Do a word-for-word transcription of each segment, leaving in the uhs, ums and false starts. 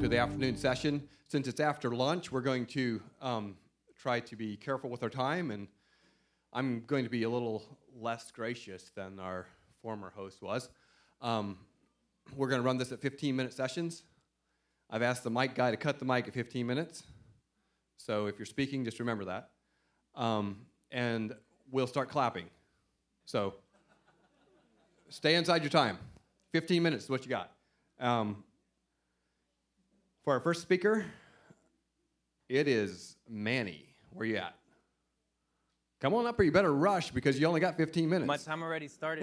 the afternoon session. Since it's after lunch, we're going to um, try to be careful with our time, and I'm going to be a little less gracious than our former host was. Um, we're going to run this at fifteen-minute sessions. I've asked the mic guy to cut the mic at fifteen minutes, so if you're speaking, just remember that. Um, and we'll start clapping. So stay inside your time. fifteen minutes is what you got. Um, for our first speaker, it is Manny. Where you at? Come on up, or you better rush because you only got fifteen minutes. My time already started.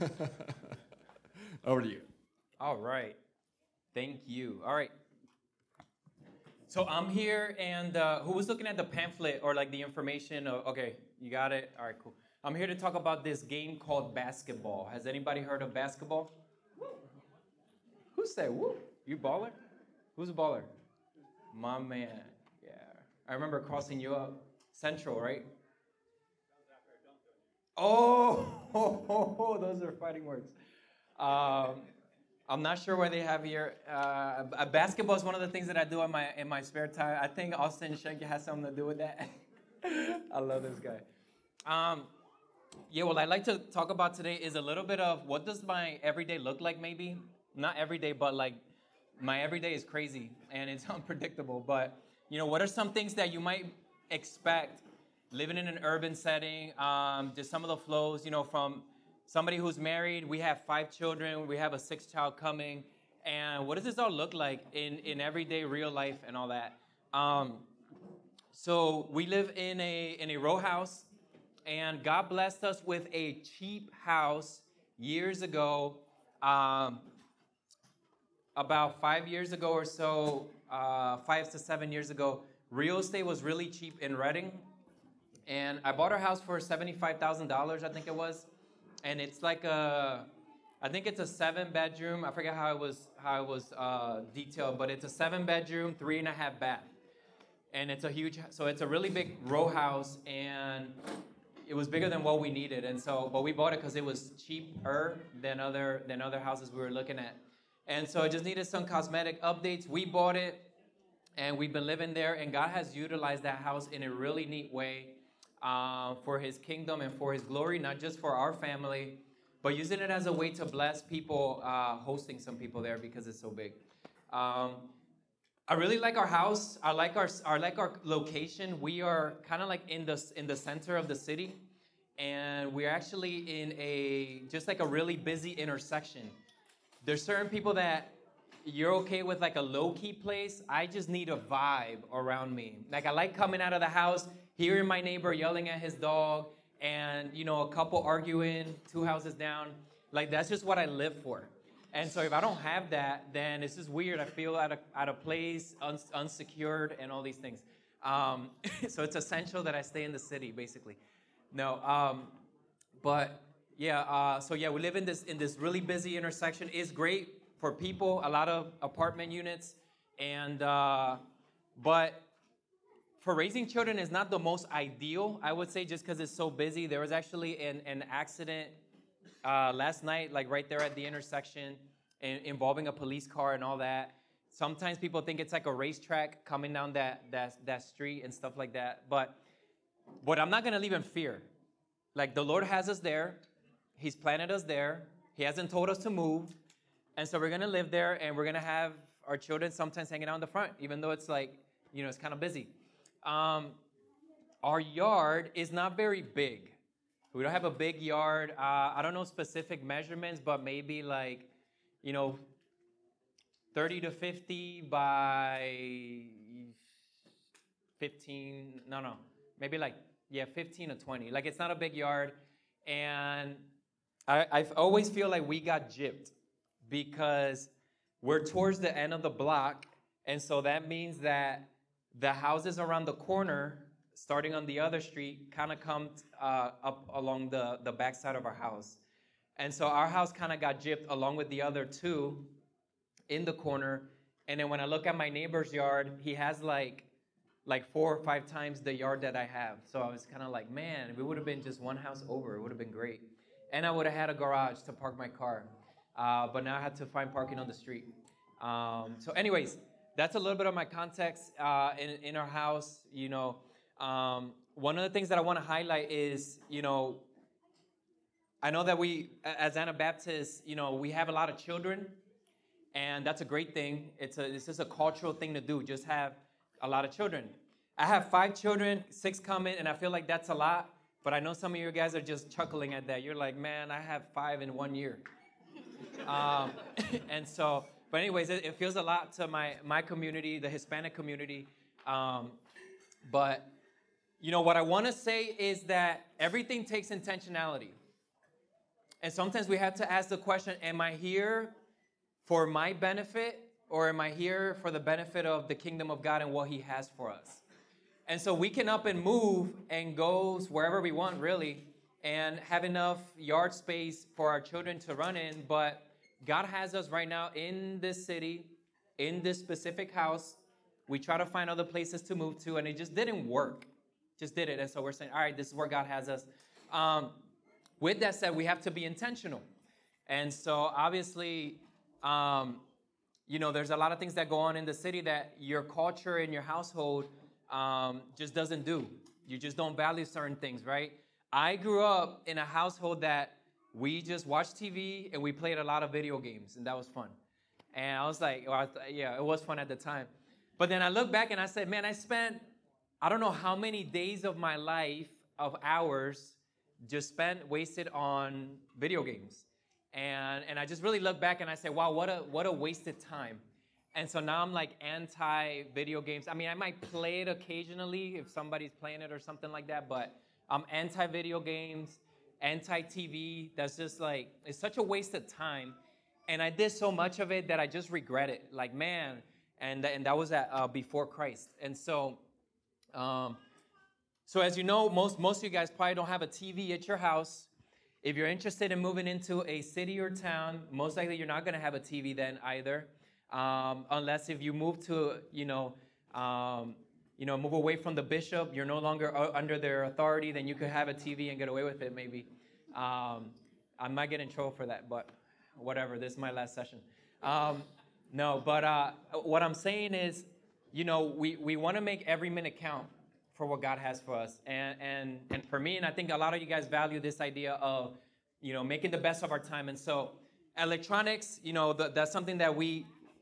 Over to you. All right. Thank you. All right. So I'm here, and uh, who was looking at the pamphlet or like the information? Of, okay, you got it. All right, cool. I'm here to talk about this game called basketball. Has anybody heard of basketball? Who said woo? You baller? Who's a baller? My man. Yeah. I remember crossing you up. Central, right? Oh, oh, oh, oh those are fighting words. Um, I'm not sure why they have here. Uh, basketball is one of the things that I do in my in my spare time. I think Austin Schenke has something to do with that. I love this guy. Um, yeah, what I'd like to talk about today is a little bit of what does my everyday look like, maybe. Not every day, but like my everyday is crazy and it's unpredictable. But, you know, what are some things that you might expect living in an urban setting? Um, just some of the flows, you know, from somebody who's married. We have five children. We have a sixth child coming. And what does this all look like in, in everyday real life and all that? Um, so we live in a in a row house, and God blessed us with a cheap house years ago. Um, about five years ago or so, uh, five to seven years ago, real estate was really cheap in Redding. And I bought our house for seventy-five thousand dollars, I think it was. And it's like a, I think it's a seven bedroom. I forget how it was how it was uh, detailed, but it's a seven bedroom, three and a half bath. And it's a huge, so it's a really big row house, and it was bigger than what we needed. And so, but we bought it because it was cheaper than other than other houses we were looking at. And so it just needed some cosmetic updates. We bought it, and we've been living there, and God has utilized that house in a really neat way. Uh, for his kingdom and for his glory, not just for our family, but using it as a way to bless people, uh, hosting some people there because it's so big. Um, I really like our house. I like our I like our location. We are kind of like in the in the center of the city, and we're actually in a just like a really busy intersection. There's certain people that you're okay with like a low-key place. I just need a vibe around me. Like I like coming out of the house, hearing my neighbor yelling at his dog, and you know, a couple arguing two houses down. Like that's just what I live for. And so if I don't have that, then it's just weird. I feel out of out of place, un- unsecured, and all these things. Um, so it's essential that I stay in the city, basically. No, um, but yeah. Uh, so yeah, we live in this in this really busy intersection. It's great for people, a lot of apartment units, and uh, but. For raising children is not the most ideal, I would say, just because it's so busy. There was actually an, an accident uh, last night, like right there at the intersection, in, involving a police car and all that. Sometimes people think it's like a racetrack coming down that that that street and stuff like that. But but I'm not gonna live in fear. Like the Lord has us there, He's planted us there. He hasn't told us to move, and so we're gonna live there, and we're gonna have our children sometimes hanging out in the front, even though it's like you know it's kind of busy. Um, our yard is not very big. We don't have a big yard. Uh, I don't know specific measurements, but maybe like, you know, thirty to fifty by fifteen. No, no, maybe like, yeah, fifteen to twenty. Like it's not a big yard. And I I always feel like we got gypped because we're towards the end of the block. And so that means that the houses around the corner, starting on the other street, kind of come uh, up along the, the backside of our house. And so our house kind of got gypped along with the other two in the corner. And then when I look at my neighbor's yard, he has like like four or five times the yard that I have. So I was kind of like, man, if it would have been just one house over, it would have been great. And I would have had a garage to park my car. Uh, but now I had to find parking on the street. Um, so anyways, that's a little bit of my context uh, in, in our house. You know, um, one of the things that I want to highlight is, you know, I know that we, as Anabaptists, you know, we have a lot of children, and that's a great thing. It's a, it's just a cultural thing to do, just have a lot of children. I have five children, six coming, and I feel like that's a lot, but I know some of you guys are just chuckling at that. You're like, man, I have five in one year. um, and so, but anyways, it, it feels a lot to my, my community, the Hispanic community. Um, but, you know, what I want to say is that everything takes intentionality. And sometimes we have to ask the question, am I here for my benefit, or am I here for the benefit of the kingdom of God and what he has for us? And so we can up and move and go wherever we want, really, and have enough yard space for our children to run in. But God has us right now in this city, in this specific house. We try to find other places to move to, and it just didn't work. Just did it. And so we're saying, all right, this is where God has us. Um, With that said, we have to be intentional. And so obviously, um, you know, there's a lot of things that go on in the city that your culture and your household um, just doesn't do. You just don't value certain things, right? I grew up in a household that we just watched T V and we played a lot of video games, and that was fun. And I was like, well, I th- yeah, it was fun at the time. But then I look back and I said, man, I spent, I don't know how many days of my life, of hours, just spent wasted on video games. And and I just really look back and I say, wow, what a what a wasted time. And so now I'm like anti-video games. I mean, I might play it occasionally if somebody's playing it or something like that, but I'm anti-video games, anti-T V. That's just like, it's such a waste of time. And I did so much of it that I just regret it. Like, man, and, and that was at, uh, before Christ. And so, um, So as you know, most, most of you guys probably don't have a T V at your house. If you're interested in moving into a city or town, most likely you're not going to have a T V then either, um, unless if you move to, you know, um, you know, move away from the bishop, you're no longer under their authority, then you could have a T V and get away with it maybe. Um, I might get in trouble for that, but whatever, this is my last session. Um, no, but uh, what I'm saying is, you know, we, we want to make every minute count for what God has for us. And, and and for me, and I think a lot of you guys value this idea of, you know, making the best of our time. And so electronics, you know, the, that's something that we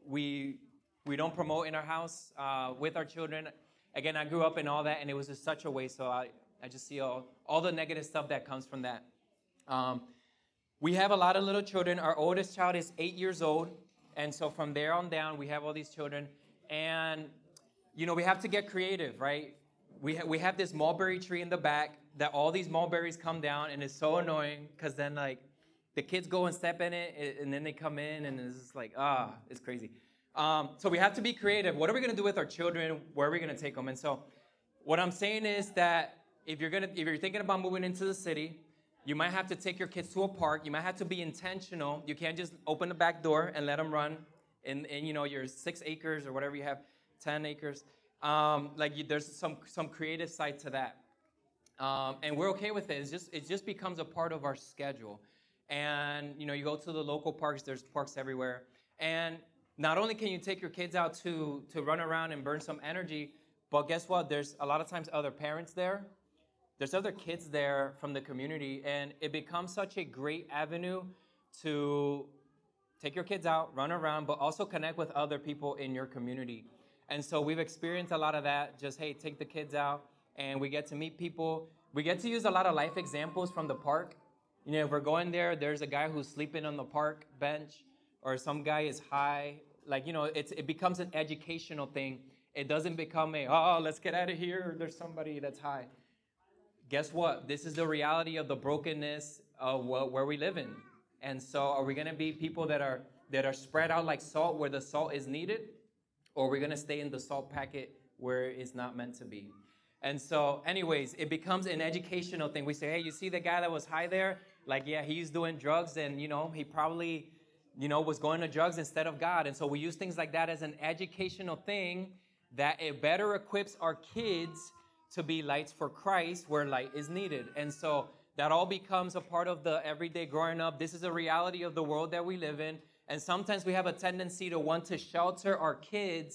we we don't promote in our house uh, with our children. Again, I grew up in all that, and it was just such a waste. So I, I just see all, all the negative stuff that comes from that. Um, we have a lot of little children. Our oldest child is eight years old. And so from there on down, we have all these children. And, you know, we have to get creative, right? We, ha- we have this mulberry tree in the back that all these mulberries come down, and it's so annoying because then, like, the kids go and step in it, and then they come in, and it's just like, ah, it's crazy. Um, so we have to be creative. What are we going to do with our children? Where are we going to take them? And so what I'm saying is that if you're gonna, if you're thinking about moving into the city, you might have to take your kids to a park. You might have to be intentional. You can't just open the back door and let them run in, in you know, your six acres or whatever you have, ten acres. Um, like you, there's some some creative side to that, um, and we're okay with it. It's just it just becomes a part of our schedule, and you know you go to the local parks. There's parks everywhere, and not only can you take your kids out to to run around and burn some energy, but guess what? There's a lot of times other parents there. There's other kids there from the community, and it becomes such a great avenue to take your kids out, run around, but also connect with other people in your community. And so we've experienced a lot of that. Just, hey, take the kids out, and we get to meet people. We get to use a lot of life examples from the park. You know, if we're going there, there's a guy who's sleeping on the park bench, or some guy is high. Like, you know, it's, it becomes an educational thing. It doesn't become a, oh, let's get out of here, there's somebody that's high. Guess what? This is the reality of the brokenness of where we live in. And so are we going to be people that are that are spread out like salt where the salt is needed? Or we're going to stay in the salt packet where it's not meant to be. And so, anyways, it becomes an educational thing. We say, hey, you see the guy that was high there? Like, yeah, he's doing drugs, and, you know, he probably, you know, was going to drugs instead of God. And so we use things like that as an educational thing that it better equips our kids to be lights for Christ where light is needed. And so that all becomes a part of the everyday growing up. This is a reality of the world that we live in. And sometimes we have a tendency to want to shelter our kids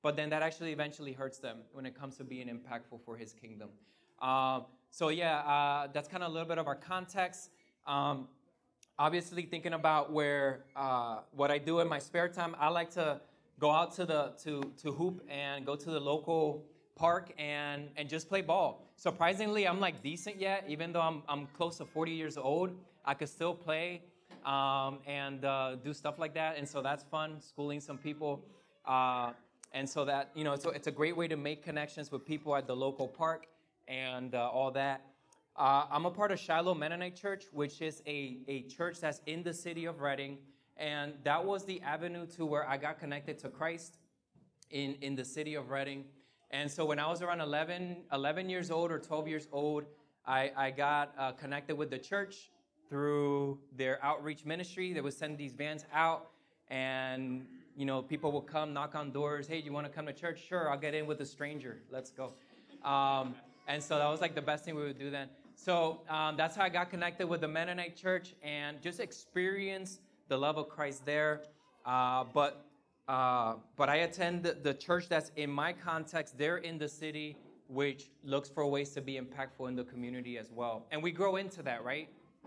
but then that actually eventually hurts them when it comes to being impactful for his kingdom. Um, so yeah, uh, that's kind of a little bit of our context. Um, obviously, thinking about where uh, what I do in my spare time, I like to go out to the to to hoop and go to the local park and and just play ball. Surprisingly, I'm like decent yet, even though I'm I'm close to forty years old. I could still play um, and uh, do stuff like that, and so that's fun. Schooling some people, uh, and so that you know, so it's a great way to make connections with people at the local park and uh, all that. Uh, I'm a part of Shiloh Mennonite Church, which is a a church that's in the city of Redding, and that was the avenue to where I got connected to Christ in in the city of Redding. And so when I was around eleven, eleven years old or twelve years old, I, I got uh, connected with the church through their outreach ministry. They would send these vans out, and you know, people would come knock on doors. Hey, do you want to come to church? Sure, I'll get in with a stranger. Let's go. Um, and so that was like the best thing we would do then. So um, that's how I got connected with the Mennonite church and just experienced the love of Christ there. Uh, but Uh, but I attend the, the church that's in my context. They're in the city, which looks for ways to be impactful in the community as well. And we grow into that, right?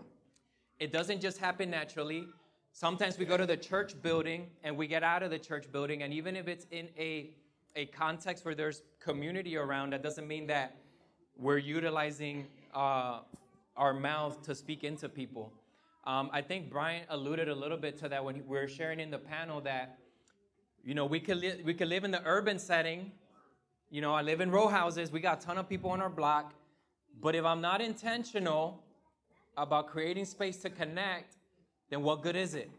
It doesn't just happen naturally. Sometimes we go to the church building and we get out of the church building. And even if it's in a, a context where there's community around, that doesn't mean that we're utilizing uh, our mouth to speak into people. Um, I think Brian alluded a little bit to that when we were sharing in the panel that You know, we could, li- we could live in the urban setting. You know, I live in row houses. We got a ton of people on our block. But if I'm not intentional about creating space to connect, then what good is it?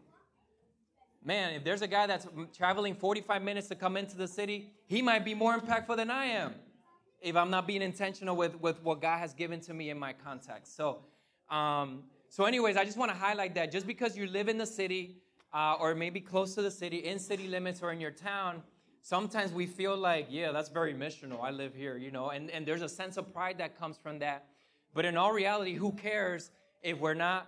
Man, if there's a guy that's traveling forty-five minutes to come into the city, he might be more impactful than I am if I'm not being intentional with, with what God has given to me in my context. So, um, so anyways, I just want to highlight that just because you live in the city, Uh, or maybe close to the city, in city limits or in your town, sometimes we feel like, yeah, that's very missional. I live here, you know, and, and there's a sense of pride that comes from that. But in all reality, who cares if we're not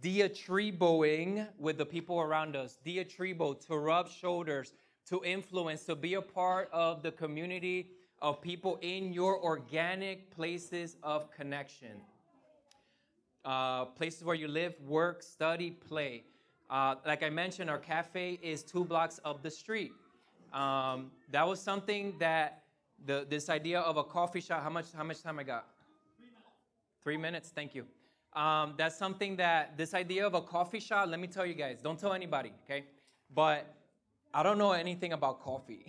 diatriboing with the people around us? Diatribo, to rub shoulders, to influence, to be a part of the community of people in your organic places of connection. Uh, places where you live, work, study, play. Uh, like I mentioned, our cafe is two blocks up the street. Um, that was something that the this idea of a coffee shop. How much? How much time I got? Three minutes. Three minutes. Thank you. Um, that's something that this idea of a coffee shop. Let me tell you guys. Don't tell anybody, okay? But I don't know anything about coffee.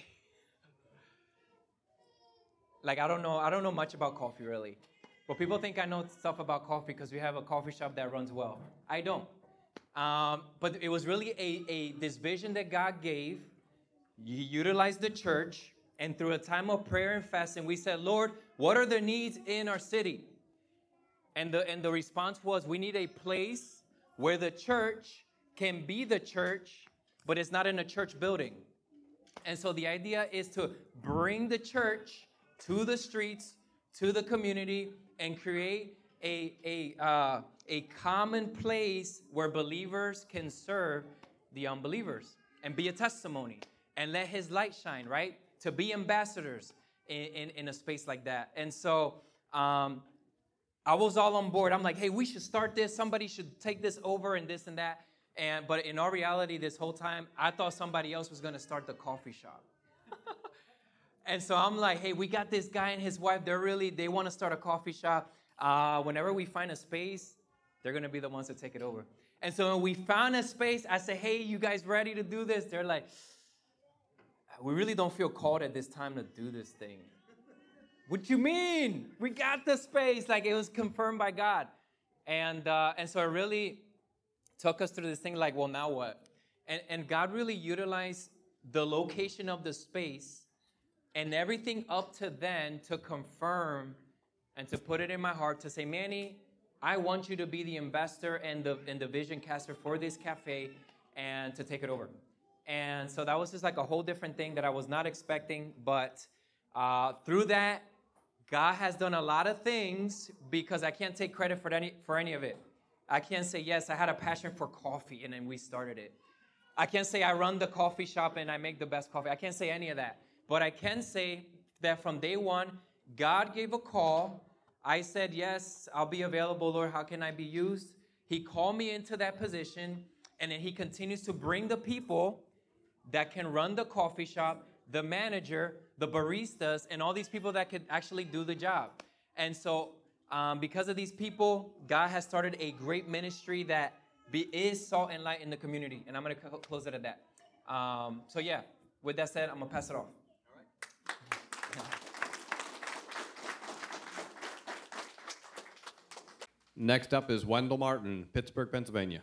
Like I don't know. I don't know much about coffee really. But people think I know stuff about coffee because we have a coffee shop that runs well. I don't. Um, but it was really a, a this vision that God gave. He utilized the church, and through a time of prayer and fasting, we said, Lord, what are the needs in our city? And the and the response was, we need a place where the church can be the church, but it's not in a church building. And so the idea is to bring the church to the streets, to the community, and create a a uh, a common place where believers can serve the unbelievers and be a testimony and let his light shine, right? To be ambassadors in, in, in a space like that. And so um, I was all on board. I'm like, hey, we should start this. Somebody should take this over and this and that. And but in all reality, this whole time, I thought somebody else was going to start the coffee shop. And so I'm like, hey, we got this guy and his wife. They're really, they want to start a coffee shop. Uh, whenever we find a space, they're going to be the ones to take it over. And so when we found a space, I said, hey, you guys ready to do this? They're like, we really don't feel called at this time to do this thing. What you mean? We got the space. Like it was confirmed by God. And uh, and so it really took us through this thing like, well, now what? And, and God really utilized the location of the space and everything up to then to confirm and to put it in my heart to say, Manny, I want you to be the ambassador and the, and the vision caster for this cafe and to take it over. And so that was just like a whole different thing that I was not expecting. But uh, through that, God has done a lot of things because I can't take credit for any, for any of it. I can't say, yes, I had a passion for coffee and then we started it. I can't say I run the coffee shop and I make the best coffee. I can't say any of that. But I can say that from day one, God gave a call. I said, yes, I'll be available, Lord. How can I be used? He called me into that position, and then he continues to bring the people that can run the coffee shop, the manager, the baristas, and all these people that could actually do the job. And so um, because of these people, God has started a great ministry that be, is salt and light in the community. And I'm going to c- close it at that. Um, so yeah, with that said, I'm going to pass it off. Next up is Wendell Martin, Pittsburgh, Pennsylvania.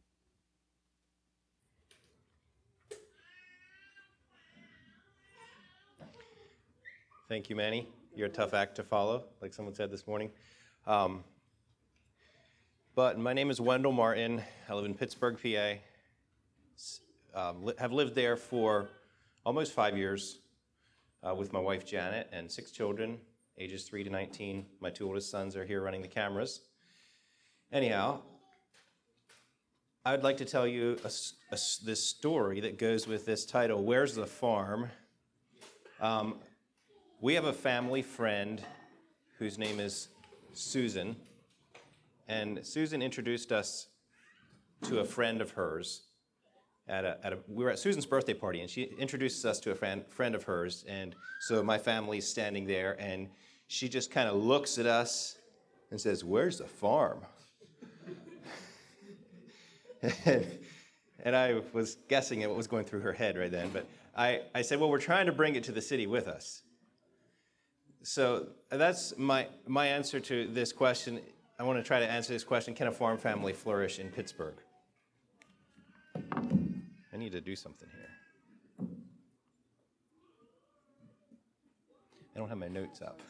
Thank you, Manny. You're a tough act to follow, like someone said this morning. Um, but my name is Wendell Martin. I live in Pittsburgh, P A. Um, li- have lived there for almost five years uh, with my wife, Janet, and six children, ages three to nineteen. My two oldest sons are here running the cameras. Anyhow, I would like to tell you a, a, this story that goes with this title, Where's the Farm? Um, We have a family friend whose name is Susan, and Susan introduced us to a friend of hers. At a, at a, we were at Susan's birthday party, and she introduced us to a friend, friend of hers, and so my family's standing there, and she just kind of looks at us and says, "Where's the farm?" and, and I was guessing at what was going through her head right then, but I, I said, "Well, we're trying to bring it to the city with us." So that's my my answer to this question. I want to try to answer this question: can a farm family flourish in Pittsburgh? I need to do something here. I don't have my notes up.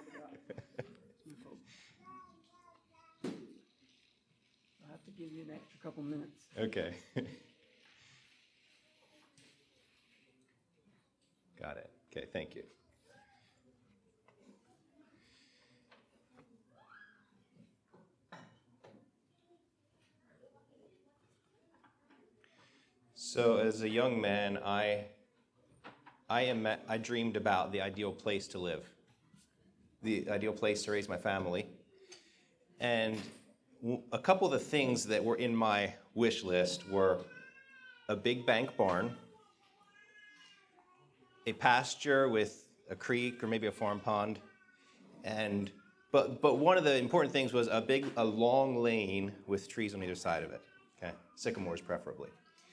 I'll have to give you an extra couple minutes. Okay. Got it. Okay, thank you. So as a young man, I, I, am, I dreamed about the ideal place to live, the ideal place to raise my family. And a couple of the things that were in my wish list were a big bank barn, a pasture with a creek or maybe a farm pond, and but but one of the important things was a big, a long lane with trees on either side of it. Okay, sycamores preferably.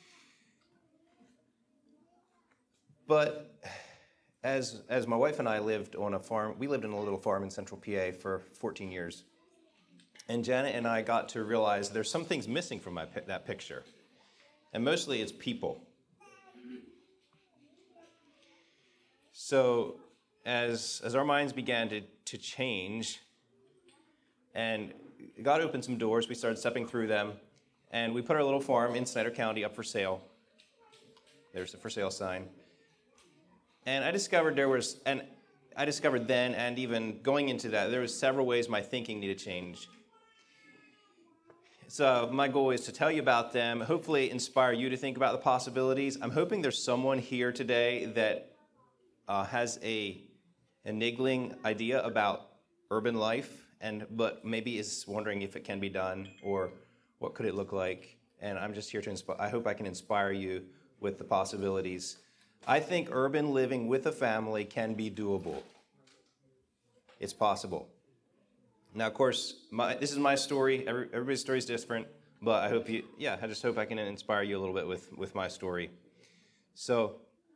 But as as my wife and I lived on a farm, we lived in a little farm in central P A for fourteen years. And Janet and I got to realize there's some things missing from my, that picture. And mostly it's people. So as as our minds began to, to change, and God opened some doors, we started stepping through them, and we put our little farm in Snyder County up for sale. There's the for sale sign. And I discovered there was, and I discovered then, and even going into that, there was several ways my thinking needed to change. So my goal is to tell you about them, hopefully inspire you to think about the possibilities. I'm hoping there's someone here today that uh, has a, a niggling idea about urban life, and but maybe is wondering if it can be done or what could it look like. And I'm just here to inspire. I hope I can inspire you with the possibilities. I think urban living with a family can be doable. It's possible. Now, of course, my, this is my story. Every, everybody's story is different, but I hope you, yeah, I just hope I can inspire you a little bit with, with my story. So,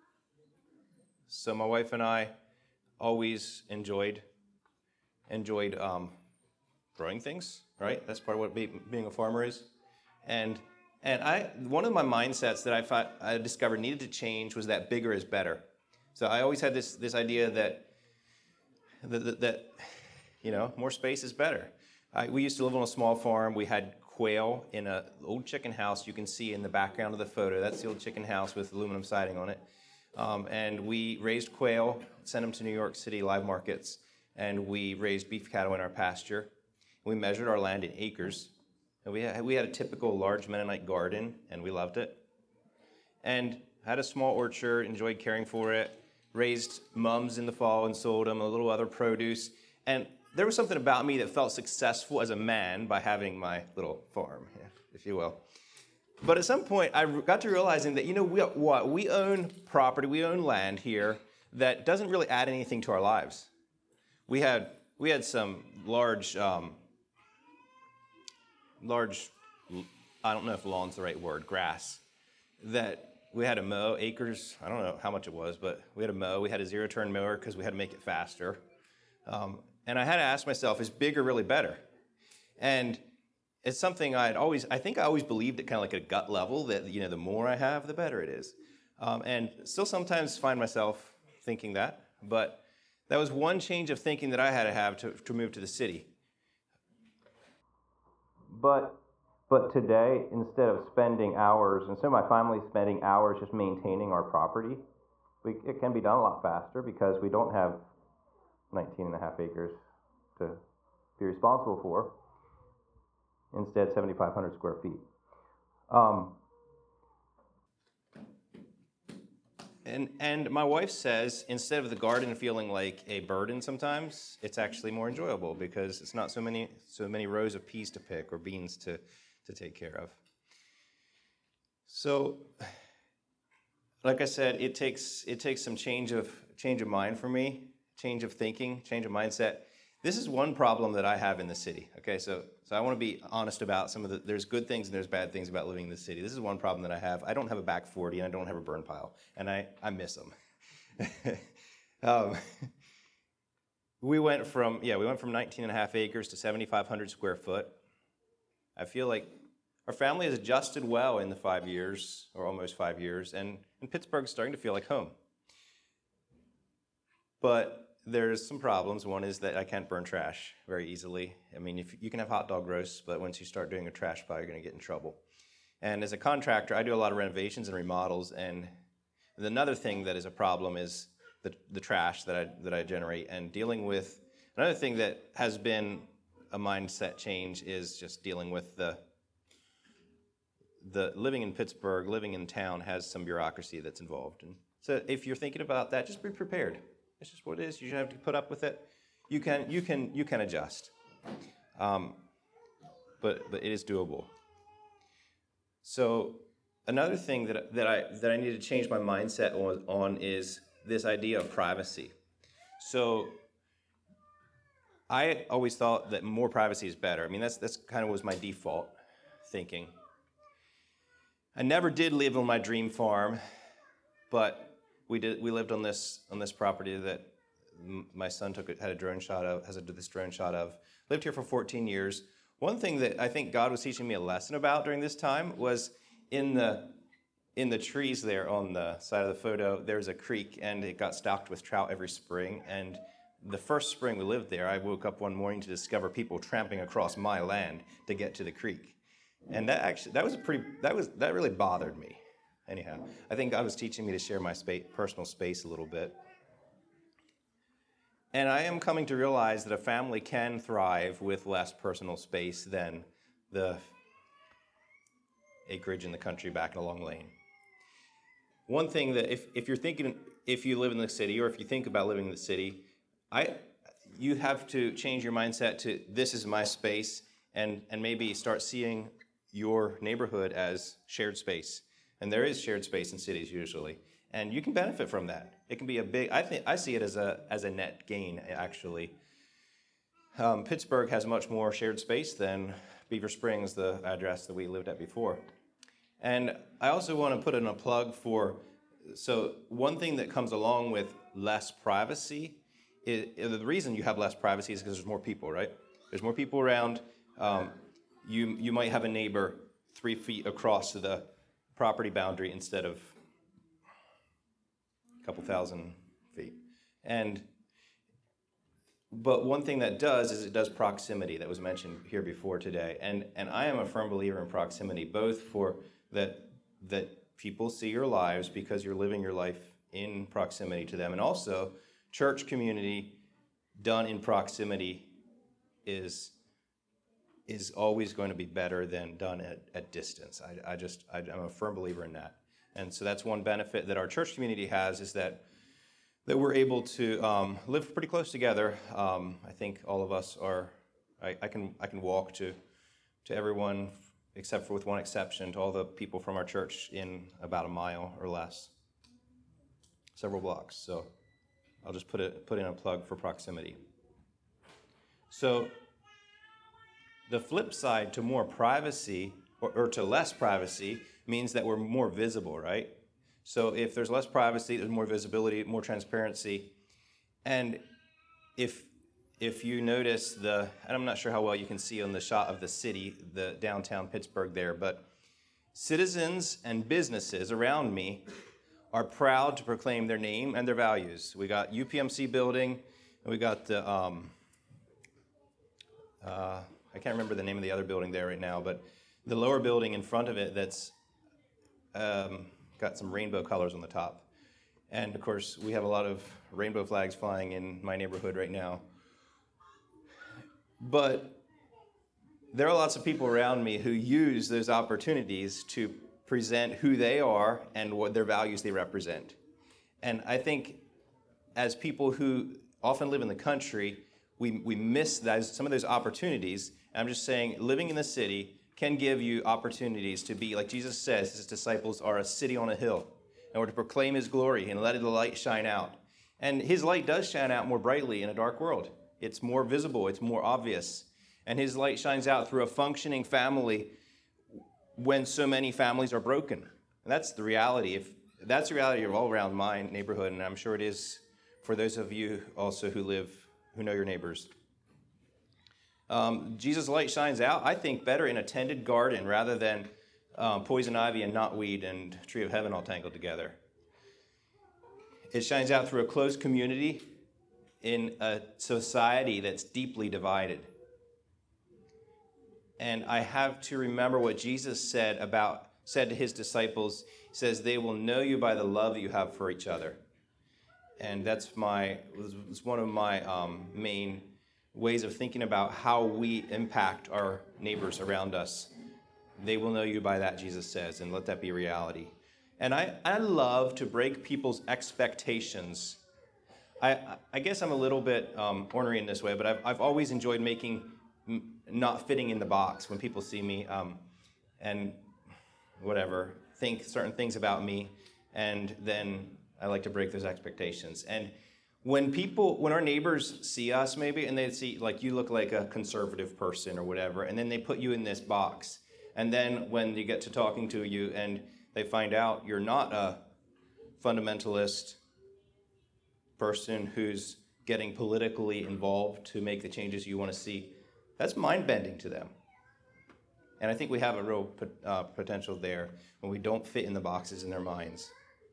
so my wife and I always enjoyed, enjoyed um, growing things, right? That's part of what be, being a farmer is. And And I, one of my mindsets that I thought I discovered needed to change was that bigger is better. So I always had this this idea that that, that you know, more space is better. I, we used to live on a small farm. We had quail in an old chicken house. You can see in the background of the photo. That's the old chicken house with aluminum siding on it. Um, and we raised quail, sent them to New York City live markets, and we raised beef cattle in our pasture. We measured our land in acres. And we had, we had a typical large Mennonite garden, and we loved it. And had a small orchard, enjoyed caring for it. raised mums in the fall and sold them, a little other produce. And there was something about me that felt successful as a man by having my little farm, if you will. But at some point, I got to realizing that, you know, we, what, we own property, we own land here that doesn't really add anything to our lives. We had we had some large, um, large, I don't know if lawn's the right word, grass, that we had to mow, acres, I don't know how much it was, but we had to mow. We had a zero-turn mower because we had to make it faster. Um, and I had to ask myself, is bigger really better? And it's something I'd always, I think I always believed at kind of like a gut level that, you know, the more I have, the better it is. Um, and still sometimes find myself thinking that, but that was one change of thinking that I had to have to, to move to the city. But but today, instead of spending hours, and so my family's spending hours just maintaining our property, we, it can be done a lot faster because we don't have nineteen and a half acres to be responsible for. Instead, seventy-five hundred square feet. Um, and and my wife says, instead of the garden feeling like a burden sometimes, it's actually more enjoyable because it's not so many so many rows of peas to pick or beans to, to take care of. So, like I said, it takes it takes some change of change of mind for me, change of thinking, change of mindset. This is one problem that I have in the city, okay? So so I want to be honest about some of the, there's good things and there's bad things about living in the city. This is one problem that I have. I don't have a back forty and I don't have a burn pile, and I, I miss them. um, we went from, yeah, we went from nineteen and a half acres to seventy-five hundred square foot. I feel like our family has adjusted well in the five years, or almost five years, and, and Pittsburgh's starting to feel like home. But there's some problems. One is that I can't burn trash very easily. I mean, if you can have hot dog roasts, but once you start doing a trash pile, you're going to get in trouble. And as a contractor, I do a lot of renovations and remodels. And another thing that is a problem is the, the trash that I that I generate. And dealing with another thing that has been a mindset change is just dealing with the the living in Pittsburgh, living in town has some bureaucracy that's involved. And so if you're thinking about that, just be prepared. It's just what it is. You should have to put up with it. You can, you can, you can adjust, um, but but it is doable. So another thing that that I that I need to change my mindset on, on is this idea of privacy. So I always thought that more privacy is better. I mean, that's that's kind of was my default thinking. I never did live on my dream farm, but We did. We lived on this on this property that m- my son took had a drone shot of, has a, this drone shot of. Lived here for fourteen years. One thing that I think God was teaching me a lesson about during this time was in the in the trees there on the side of the photo. There's a creek, and it got stocked with trout every spring. And the first spring we lived there, I woke up one morning to discover people tramping across my land to get to the creek, and that actually that was a pretty that was that really bothered me. Anyhow, I think God was teaching me to share my space, personal space a little bit. And I am coming to realize that a family can thrive with less personal space than the acreage in the country back in a long lane. One thing that if, if you're thinking, if you live in the city or if you think about living in the city, I you have to change your mindset to this is my space and, and maybe start seeing your neighborhood as shared space. And there is shared space in cities usually, and you can benefit from that. It can be a big. I think I see it as a as a net gain actually. Um, Pittsburgh has much more shared space than Beaver Springs, the address that we lived at before. And I also want to put in a plug for. So one thing that comes along with less privacy is, is the reason you have less privacy is because there's more people, right? There's more people around. Um, you you might have a neighbor three feet across the property boundary instead of a couple thousand feet. And but one thing that does is it does proximity that was mentioned here before today. And and I am a firm believer in proximity, both for that that people see your lives because you're living your life in proximity to them, and also church community done in proximity is is always going to be better than done at, at distance. I, I just, I, I'm a firm believer in that. And so that's one benefit that our church community has is that that we're able to um, live pretty close together. Um, I think all of us are. I, I can I can walk to to everyone except for with one exception, to all the people from our church in about a mile or less, several blocks. So I'll just put it put in a plug for proximity. So the flip side to more privacy or, or to less privacy means that we're more visible, right? So if there's less privacy, there's more visibility, more transparency. And if if you notice the, and I'm not sure how well you can see on the shot of the city, the downtown Pittsburgh there, but citizens and businesses around me are proud to proclaim their name and their values. We got U P M C building, and we got the, um, uh, I can't remember the name of the other building there right now, but the lower building in front of it that's um, got some rainbow colors on the top. And of course, we have a lot of rainbow flags flying in my neighborhood right now. But there are lots of people around me who use those opportunities to present who they are and what their values they represent. And I think as people who often live in the country, we, we miss those, some of those opportunities. And I'm just saying, living in the city can give you opportunities to be, like Jesus says, his disciples are a city on a hill, in order to proclaim his glory and let the light shine out. And his light does shine out more brightly in a dark world. It's more visible, it's more obvious. And his light shines out through a functioning family when so many families are broken. And that's the reality. If that's the reality of all around my neighborhood, and I'm sure it is for those of you also who live, who know your neighbors. Um, Jesus' light shines out, I think, better in a tended garden rather than um, poison ivy and knotweed and tree of heaven all tangled together. It shines out through a close community in a society that's deeply divided. And I have to remember what Jesus said about said to his disciples. He says, "They will know you by the love that you have for each other." And that's my was one of my um, main ways of thinking about how we impact our neighbors around us. They will know you by that, Jesus says, and let that be reality. And I, I love to break people's expectations. I, I guess I'm a little bit um, ornery in this way, but I've, I've always enjoyed making, m- not fitting in the box when people see me um, and whatever, think certain things about me, and then I like to break those expectations. And when people, when our neighbors see us maybe, and they see, like, you look like a conservative person or whatever, and then they put you in this box, and then when you get to talking to you and they find out you're not a fundamentalist person who's getting politically involved to make the changes you want to see, that's mind-bending to them. And I think we have a real uh, potential there when we don't fit in the boxes in their minds.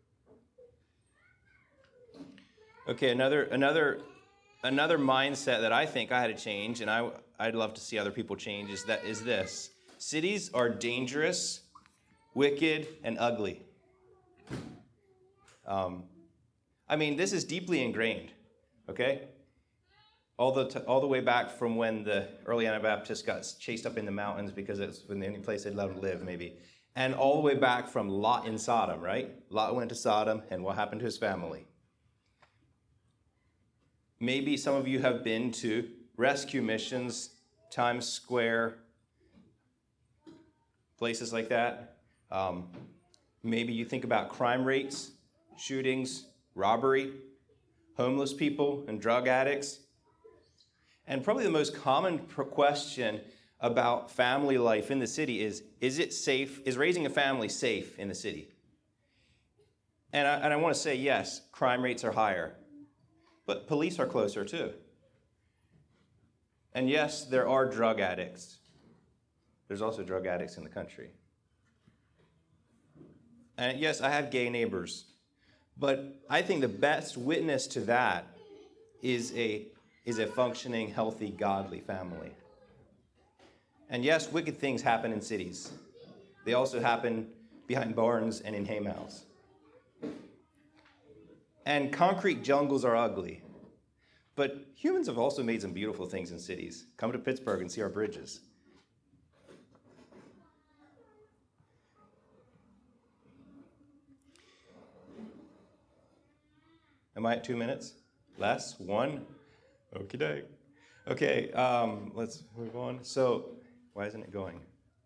Okay, another another another mindset that I think I had to change, and I I'd love to see other people change, is that is this: cities are dangerous, wicked, and ugly. Um, I mean, this is deeply ingrained, okay? All the t- all the way back from when the early Anabaptists got chased up in the mountains because it was the only place they'd let them live, maybe. And all the way back from Lot in Sodom, right? Lot went to Sodom, and what happened to his family? Maybe some of you have been to rescue missions, Times Square, places like that. Um, maybe you think about crime rates, shootings, robbery, homeless people, and drug addicts. And probably the most common question about family life in the city is, is it safe, is raising a family safe in the city? And I, and I want to say, yes, crime rates are higher, but police are closer too. And yes, there are drug addicts. There's also drug addicts in the country. And yes, I have gay neighbors. But I think the best witness to that is a, is a functioning, healthy, godly family. And yes, wicked things happen in cities. They also happen behind barns and in haymows. And concrete jungles are ugly. But humans have also made some beautiful things in cities. Come to Pittsburgh and see our bridges. Am I at two minutes? Less? One? Okie doke. Okay, um, let's move on. So, why isn't it going?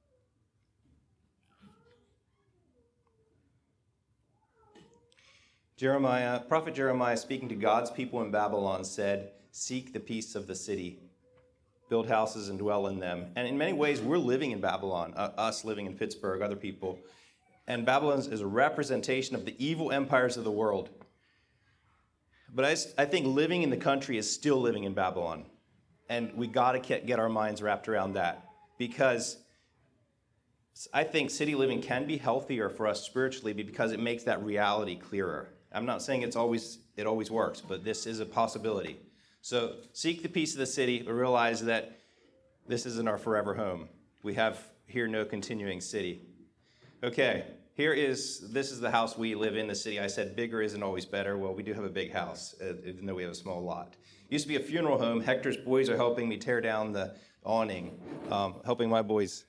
Jeremiah, prophet Jeremiah, speaking to God's people in Babylon, said, "Seek the peace of the city, build houses and dwell in them." And in many ways, we're living in Babylon, uh, us living in Pittsburgh, other people. And Babylon is a representation of the evil empires of the world. But I, I think living in the country is still living in Babylon. And we got to get our minds wrapped around that. Because I think city living can be healthier for us spiritually because it makes that reality clearer. I'm not saying it's always it always works, but this is a possibility. So seek the peace of the city, but realize that this isn't our forever home. We have here no continuing city. Okay, here is, this is the house we live in, the city. I said bigger isn't always better. Well, we do have a big house, even though we have a small lot. It used to be a funeral home. Hector's boys are helping me tear down the awning, um, helping my boys.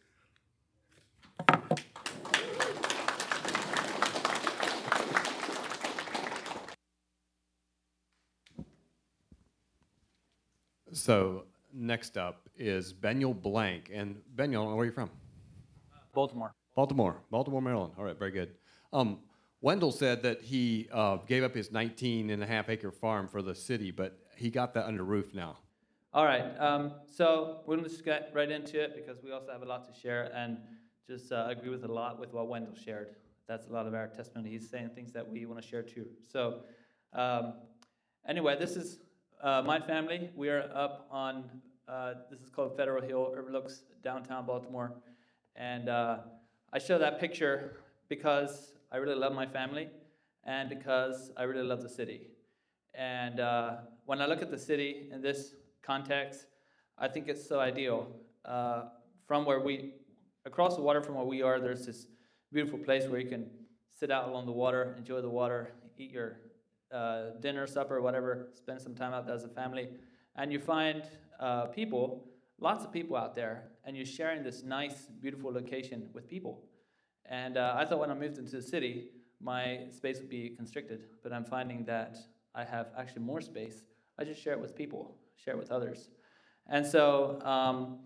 So next up is Benyel Blank. And Benyel, where are you from? Baltimore. Baltimore. Baltimore, Maryland. All right, very good. Um, Wendell said that he uh, gave up his nineteen and a half acre farm for the city, but he got that under roof now. All right. Um, so we're going to just get right into it because we also have a lot to share and just uh, agree with a lot with what Wendell shared. That's a lot of our testimony. He's saying things that we want to share too. So um, anyway, this is uh, my family. We are up on, uh, this is called Federal Hill, overlooks downtown Baltimore. And uh, I show that picture because I really love my family and because I really love the city. And uh, when I look at the city in this context, I think it's so ideal. Uh, from where we, across the water from where we are, there's this beautiful place where you can sit out along the water, enjoy the water, eat your uh, dinner, supper, whatever, spend some time out there as a family. And you find uh, people, lots of people out there, and you're sharing this nice, beautiful location with people. And uh, I thought when I moved into the city, my space would be constricted, but I'm finding that I have actually more space. I just share it with people, share it with others. And so um,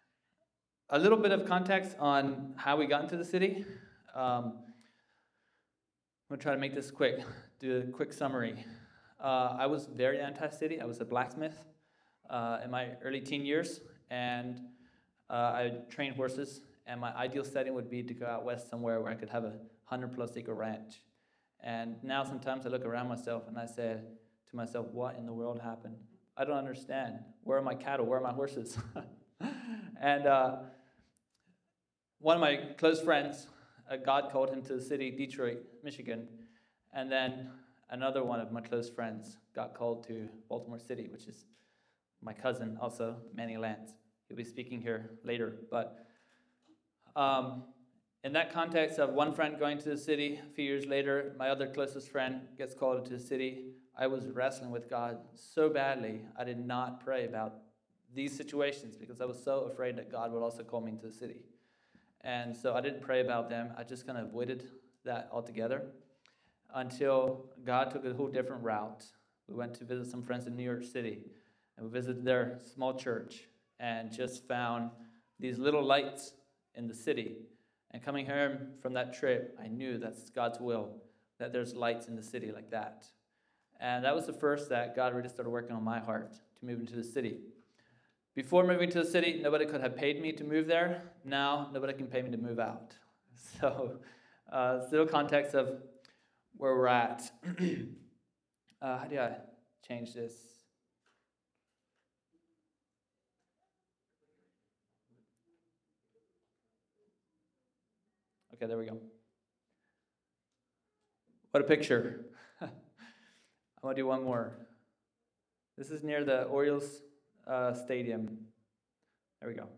a little bit of context on how we got into the city. Um, I'm going to try to make this quick, do a quick summary. Uh, I was very anti-city. I was a blacksmith uh, in my early teen years, and uh, I trained horses, and my ideal setting would be to go out west somewhere where I could have a hundred-plus acre ranch. And now sometimes I look around myself and I say to myself, what in the world happened? I don't understand. Where are my cattle? Where are my horses? and uh, one of my close friends, uh, God called him to the city, Detroit, Michigan. And then another one of my close friends got called to Baltimore City, which is my cousin also, Manny Lance. He'll be speaking here later. But um, in that context of one friend going to the city, a few years later, my other closest friend gets called to the city. I was wrestling with God so badly, I did not pray about these situations because I was so afraid that God would also call me into the city. And so I didn't pray about them. I just kind of avoided that altogether until God took a whole different route. We went to visit some friends in New York City, and we visited their small church and just found these little lights in the city. And coming home from that trip, I knew that's God's will, that there's lights in the city like that. And that was the first that God really started working on my heart to move into the city. Before moving to the city, nobody could have paid me to move there. Now, nobody can pay me to move out. So, uh, still context of where we're at. uh, how do I change this? Okay, there we go. What a picture. I'm going to do one more. This is near the Orioles uh, stadium. There we go.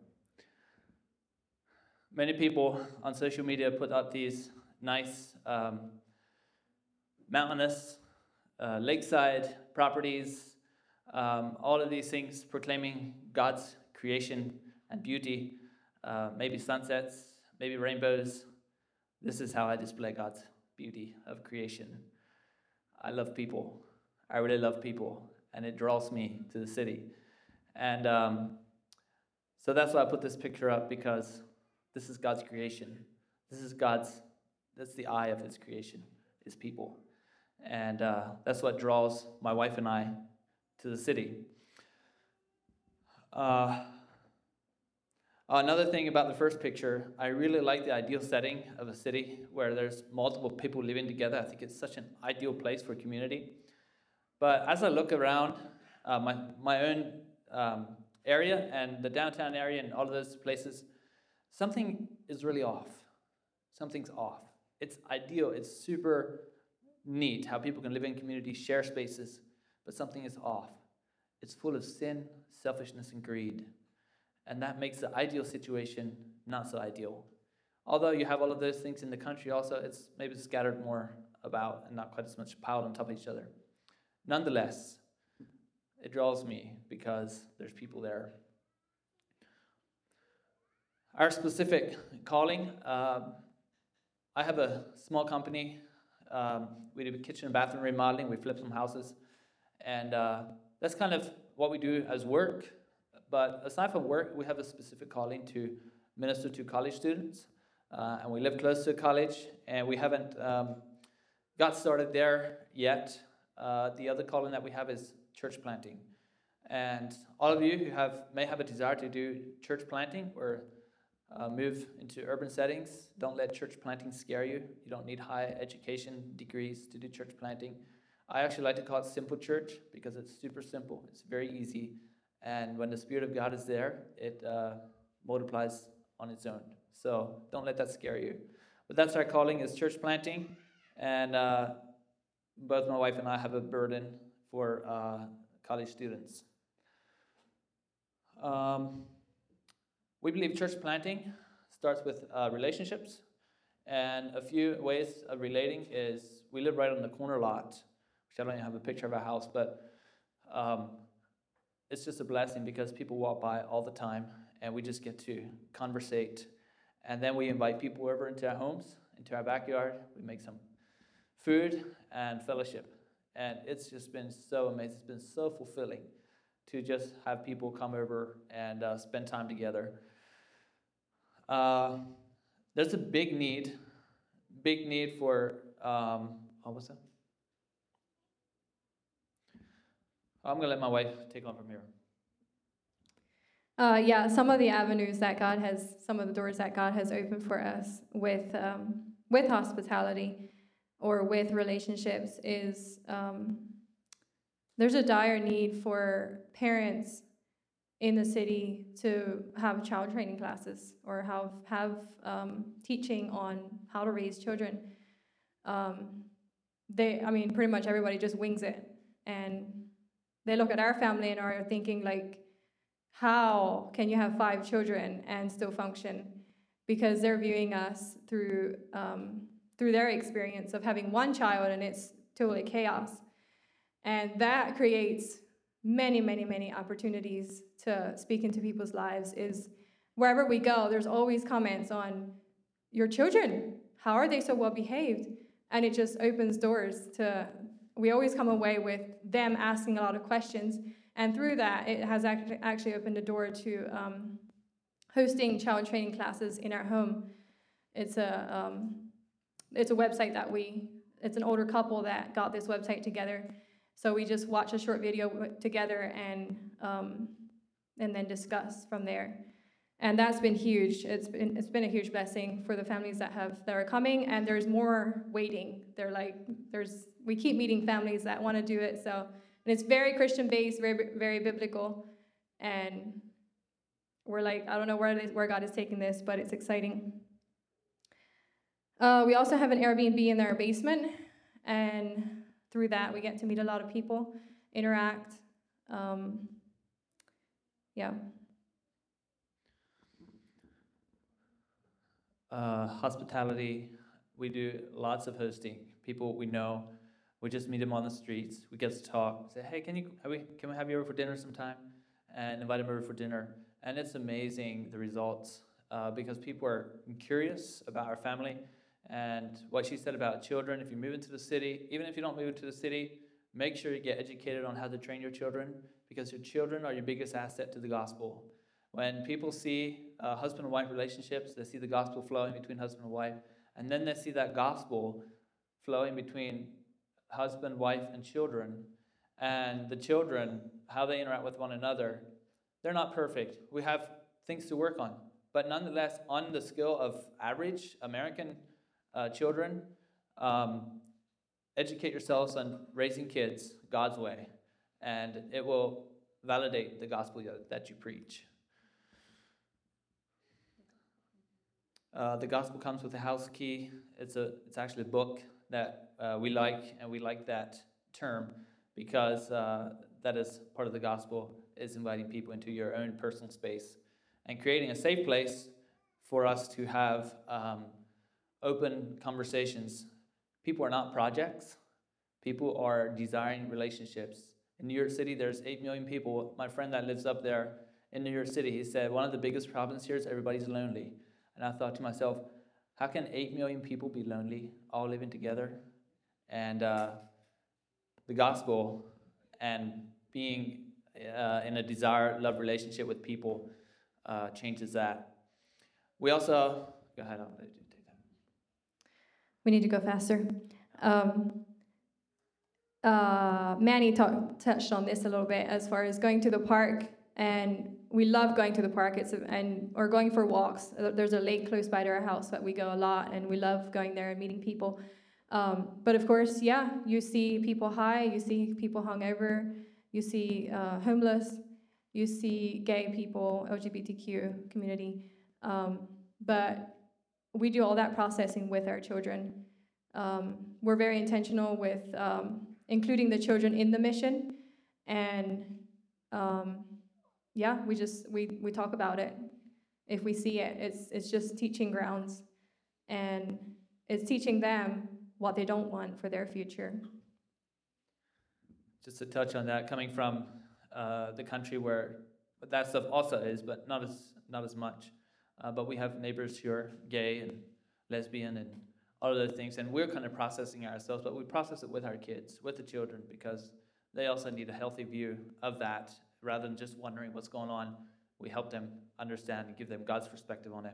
Many people on social media put up these nice um, mountainous uh, lakeside properties, um, all of these things proclaiming God's creation and beauty, uh, maybe sunsets, maybe rainbows. This is how I display God's beauty of creation. I love people, I really love people, and it draws me to the city. And um, so that's why I put this picture up, because this is God's creation. This is God's, that's the eye of his creation, is people. And uh, that's what draws my wife and I to the city. Uh, another thing about the first picture, I really like the ideal setting of a city where there's multiple people living together. I think it's such an ideal place for community. But as I look around uh, my, my own um, area and the downtown area and all of those places, something is really off. Something's off. It's ideal. It's super neat how people can live in community, share spaces, but something is off. It's full of sin, selfishness, and greed. And that makes the ideal situation not so ideal. Although you have all of those things in the country also, it's maybe scattered more about and not quite as much piled on top of each other. Nonetheless, it draws me because there's people there. Our specific calling, um, I have a small company. Um, we do kitchen and bathroom remodeling. We flip some houses. And uh, that's kind of what we do as work. But aside from work, we have a specific calling to minister to college students. Uh, and we live close to a college, and we haven't um, got started there yet. Uh, the other calling that we have is church planting. And all of you who have may have a desire to do church planting or uh, move into urban settings, don't let church planting scare you. You don't need high education degrees to do church planting. I actually like to call it simple church because it's super simple. It's very easy. And when the Spirit of God is there, it uh, multiplies on its own. So don't let that scare you. But that's our calling, is church planting. And uh, both my wife and I have a burden for uh, college students. Um, we believe church planting starts with uh, relationships. And a few ways of relating is we live right on the corner lot, which I don't even have a picture of our house, but um, it's just a blessing because people walk by all the time and we just get to conversate. And then we invite people over into our homes, into our backyard. We make some food and fellowship. And it's just been so amazing. It's been so fulfilling to just have people come over and uh, spend time together. Uh, there's a big need, big need for, um, what was that? I'm going to let my wife take on from here. Uh, yeah, some of the avenues that God has, some of the doors that God has opened for us with um, with hospitality or with relationships is um, there's a dire need for parents in the city to have child training classes or have have um, teaching on how to raise children. Um, they, I mean, pretty much everybody just wings it, and they look at our family and are thinking like, how can you have five children and still function? Because they're viewing us through um, through their experience of having one child, and it's totally chaos. And that creates many, many, many opportunities to speak into people's lives. Is wherever we go, there's always comments on your children. How are they so well behaved? And it just opens doors to, we always come away with them asking a lot of questions. And through that, it has actually opened a door to um, hosting child training classes in our home. It's a um, it's a website that we, it's an older couple that got this website together. So we just watch a short video together and um, and then discuss from there. And that's been huge. It's been it's been a huge blessing for the families that have that are coming, and there's more waiting. They're like there's we keep meeting families that want to do it. So. And it's very Christian-based, very very biblical, and we're like, I don't know where it is, where God is taking this, but it's exciting. Uh, we also have an Airbnb in our basement, and through that we get to meet a lot of people, interact. Um, yeah. Uh, hospitality, we do lots of hosting. People we know. We just meet them on the streets. We get to talk. Say, hey, can you have we, can we have you over for dinner sometime? And invite them over for dinner. And it's amazing the results uh, because people are curious about our family and what she said about children. If you move into the city, even if you don't move into the city, Make sure you get educated on how to train your children, because your children are your biggest asset to the gospel. When people see uh, husband and wife relationships, they see the gospel flowing between husband and wife, and then they see that gospel flowing between husband, wife, and children, and the children, how they interact with one another. They're not perfect. We have things to work on. But nonetheless, on the scale of average American uh, children, um, educate yourselves on raising kids God's way, and it will validate the gospel that you preach. Uh, the gospel comes with a house key. It's a it's actually a book that uh, we like, and we like that term because uh, that is part of the gospel, is inviting people into your own personal space and creating a safe place for us to have um, open conversations. People are not projects. People are desiring relationships. In New York City, there's eight million people. My friend that lives up there in New York City, he said, one of the biggest problems here is everybody's lonely. And I thought to myself, how can eight million people be lonely, all living together? And uh, the gospel and being uh, in a desire, love relationship with people uh, changes that. We also, go ahead, I'll let you take that. We need to go faster. Um, uh, Manny talk, touched on this a little bit as far as going to the park, and we love going to the park. It's a, and or going for walks. There's a lake close by to our house that we go a lot, and we love going there and meeting people. Um, but of course, yeah, you see people high, you see people hungover, you see uh, homeless, you see gay people, L G B T Q community. Um, but we do all that processing with our children. Um, we're very intentional with um, including the children in the mission, and um, yeah, we just we we talk about it. If we see it, it's it's just teaching grounds, and it's teaching them what they don't want for their future. Just to touch on that, coming from uh, the country where that stuff also is, but not as not as much. Uh, but we have neighbors who are gay and lesbian and all other things, and we're kind of processing it ourselves, but we process it with our kids, with the children, because they also need a healthy view of that. Rather than just wondering what's going on, we help them understand and give them God's perspective on it.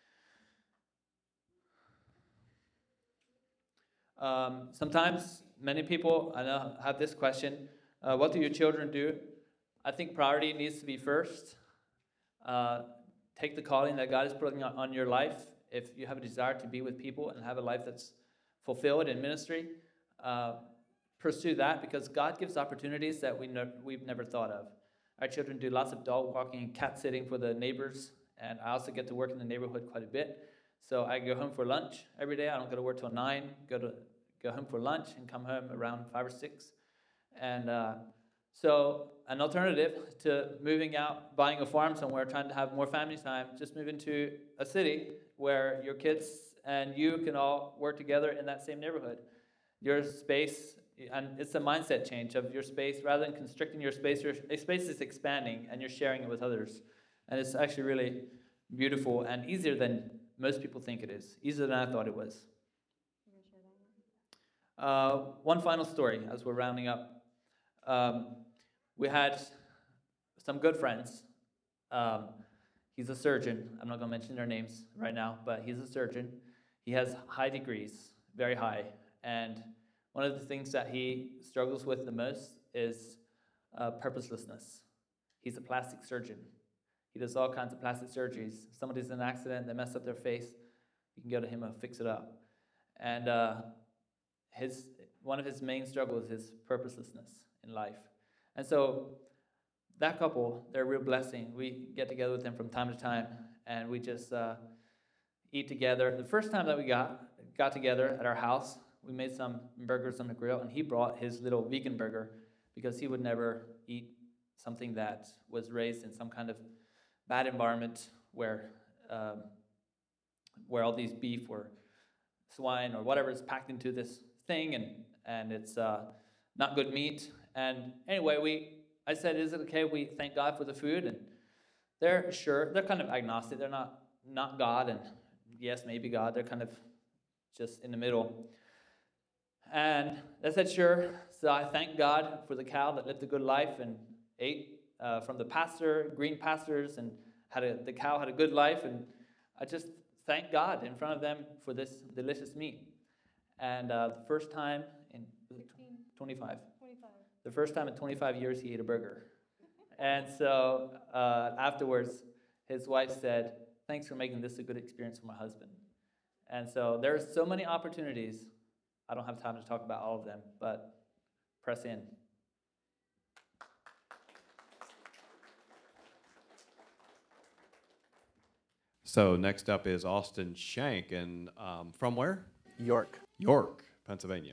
Um, sometimes many people I know have this question, uh, what do your children do? I think priority needs to be first. Uh, take the calling that God is putting on your life. If you have a desire to be with people and have a life that's fulfilled in ministry, uh, pursue that, because God gives opportunities that we ne- we've never thought of. Our children do lots of dog walking and cat sitting for the neighbors, and I also get to work in the neighborhood quite a bit. So I go home for lunch every day. I don't go to work till nine. Go to go home for lunch and come home around five or six. And uh, so an alternative to moving out, buying a farm somewhere, trying to have more family time, just move into a city where your kids and you can all work together in that same neighborhood. Your space, and it's a mindset change of your space. Rather than constricting your space, your space is expanding and you're sharing it with others. And it's actually really beautiful and easier than most people think it is. Easier than I thought it was. Uh, one final story as we're rounding up. Um, we had some good friends. Um, he's a surgeon. I'm not going to mention their names right now, but he's a surgeon. He has high degrees, very high. And one of the things that he struggles with the most is uh, purposelessness. He's a plastic surgeon. He does all kinds of plastic surgeries. If somebody's in an accident, they mess up their face, you can go to him and fix it up. And uh, his one of his main struggles is purposelessness in life. And so that couple, they're a real blessing. We get together with them from time to time, and we just uh, eat together. The first time that we got got together at our house, we made some burgers on the grill, and he brought his little vegan burger because he would never eat something that was raised in some kind of bad environment where um, where all these beef or swine or whatever is packed into this thing, and and it's uh, not good meat. And anyway, we I said, is it okay we thank God for the food? And they're sure. They're kind of agnostic. They're not not God, and yes, maybe God. They're kind of just in the middle. And I said, sure. so I thank God for the cow that lived a good life and ate uh, from the pasture, green pastures, and had a, the cow had a good life. And I just thank God in front of them for this delicious meat. And uh, the first time in twenty-five, twenty-five, the first time in twenty-five years he ate a burger. And so uh, afterwards, his wife said, "Thanks for making this a good experience for my husband." And so there's so many opportunities. I don't have time to talk about all of them, but press in. So next up is Austin Shank, and um, from where? York. York, Pennsylvania.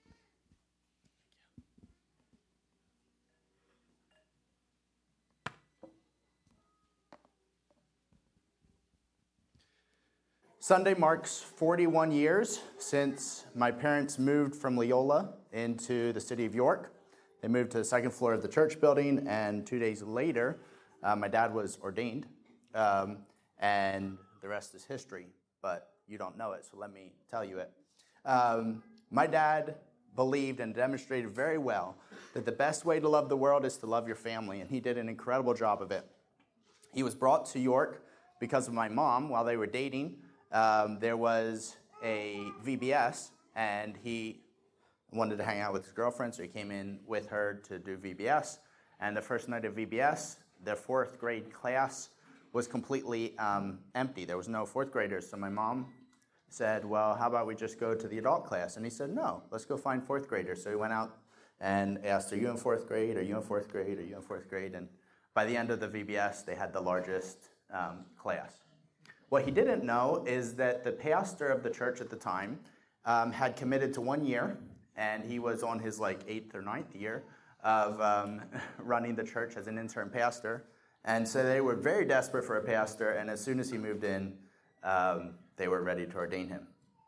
Sunday marks forty-one years since my parents moved from Leola into the city of York. They moved to the second floor of the church building, and two days later, uh, my dad was ordained, um, and the rest is history, but you don't know it, so let me tell you it. Um, my dad believed and demonstrated very well that the best way to love the world is to love your family, and he did an incredible job of it. He was brought to York because of my mom while they were dating. Um, there was a V B S, and he wanted to hang out with his girlfriend, so he came in with her to do V B S. And the first night of V B S, the fourth grade class was completely um, empty. There was no fourth graders, so my mom said, "Well, how about we just go to the adult class?" And he said, "No, let's go find fourth graders." So he went out and asked, "Are you in fourth grade? Are you in fourth grade? Are you in fourth grade?" And by the end of the V B S, they had the largest um, class. What he didn't know is that the pastor of the church at the time um, had committed to one year, and he was on his like eighth or ninth year of um, running the church as an intern pastor. And so they were very desperate for a pastor, and as soon as he moved in, um, they were ready to ordain him.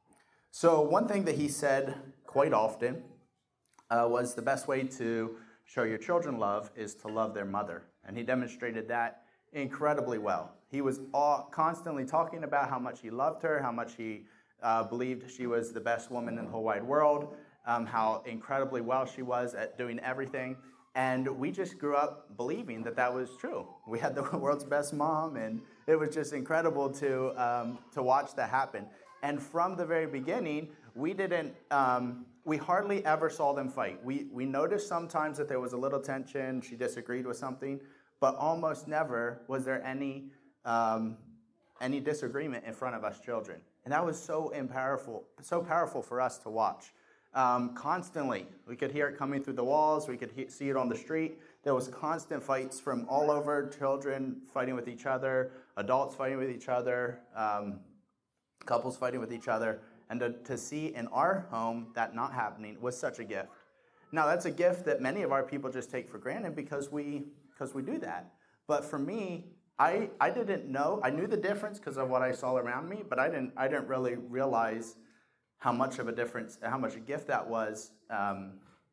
So one thing that he said quite often uh, was the best way to show your children love is to love their mother. And he demonstrated that incredibly well. He was all, constantly talking about how much he loved her, how much he uh, believed she was the best woman in the whole wide world, um, how incredibly well she was at doing everything. And we just grew up believing that that was true. We had the world's best mom, and it was just incredible to um, to watch that happen. And from the very beginning, we didn't, um, we hardly ever saw them fight. We we noticed sometimes that there was a little tension, she disagreed with something, but almost never was there any um, any disagreement in front of us children. And that was so powerful, so powerful for us to watch. Um, constantly, we could hear it coming through the walls, we could he- see it on the street. There was constant fights from all over, children fighting with each other, adults fighting with each other, um, couples fighting with each other. And to, to see in our home that not happening was such a gift. Now, that's a gift that many of our people just take for granted because we because we do that. But for me, I I didn't know. I knew the difference because of what I saw around me, but I didn't I didn't really realize how much of a difference, how much a gift that was um,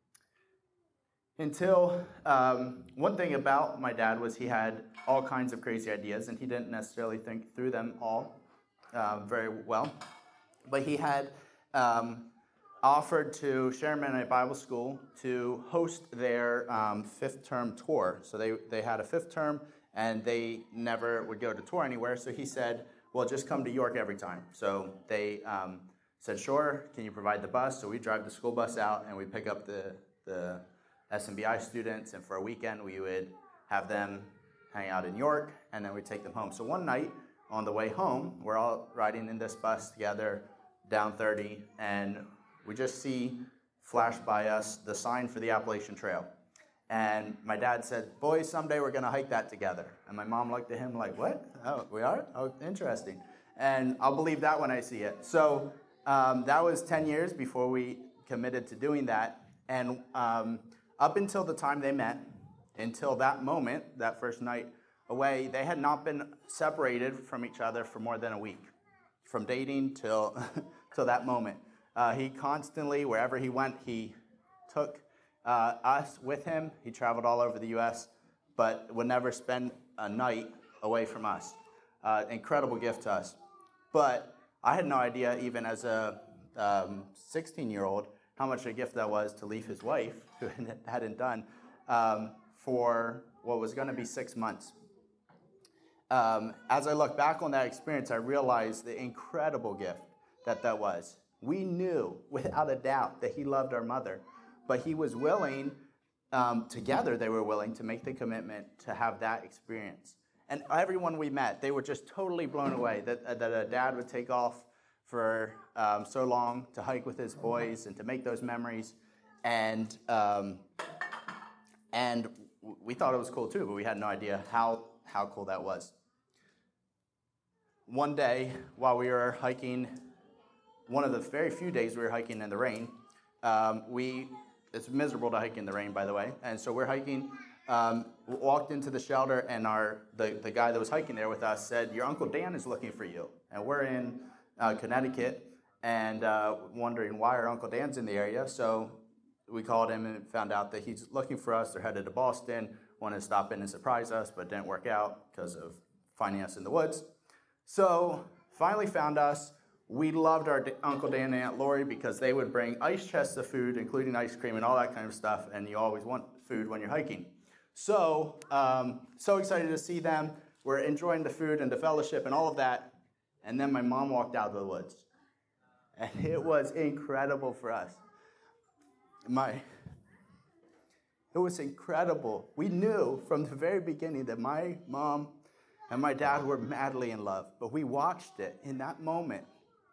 until um, one thing about my dad was he had all kinds of crazy ideas, and he didn't necessarily think through them all uh, very well. But he had um, offered to Sharon Mennonite Bible School to host their um, fifth term tour. So they, they had a fifth term, and they never would go to tour anywhere. So he said, well, just come to York every time. So they um, said, sure, can you provide the bus? So we drive the school bus out, and we pick up the, the S M B I students, and for a weekend, we would have them hang out in York, and then we'd take them home. So one night, on the way home, we're all riding in this bus together down thirty, and we just see flash by us the sign for the Appalachian Trail. And my dad said, boys, someday we're going to hike that together. And my mom looked at him like, what? Oh, we are? Oh, interesting. And I'll believe that when I see it. So um, that was ten years before we committed to doing that. And um, up until the time they met, until that moment, that first night away, they had not been separated from each other for more than a week, from dating till, till that moment. Uh, he constantly, wherever he went, he took uh, us with him. He traveled all over the U S, but would never spend a night away from us. Uh, incredible gift to us. But I had no idea, even as a um, sixteen-year-old, how much a gift that was to leave his wife, who hadn't done, um, for what was going to be six months. Um, as I look back on that experience, I realized the incredible gift that that was. We knew without a doubt that he loved our mother, but he was willing, um, together they were willing to make the commitment to have that experience. And everyone we met, they were just totally blown away that, uh, that a dad would take off for um, so long to hike with his boys and to make those memories. And um, and we thought it was cool too, but we had no idea how, how cool that was. One day, while we were hiking, one of the very few days we were hiking in the rain, um, we, it's miserable to hike in the rain, by the way, and so we're hiking, um, walked into the shelter, and our the, the guy that was hiking there with us said, "Your Uncle Dan is looking for you." And we're in uh, Connecticut, and uh, wondering why our Uncle Dan's in the area, so we called him and found out that he's looking for us. They're headed to Boston, wanted to stop in and surprise us, but didn't work out because of finding us in the woods. So finally found us. We loved our D- Uncle Dan and Aunt Lori because they would bring ice chests of food, including ice cream and all that kind of stuff, and you always want food when you're hiking. So, um, so excited to see them. We're enjoying the food and the fellowship and all of that, and then my mom walked out of the woods. And it was incredible for us. My, it was incredible. We knew from the very beginning that my mom and my dad were madly in love, but we watched it in that moment.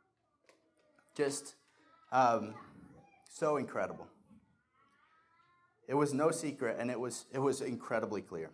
Just um, so incredible. It was no secret, and it was it was incredibly clear.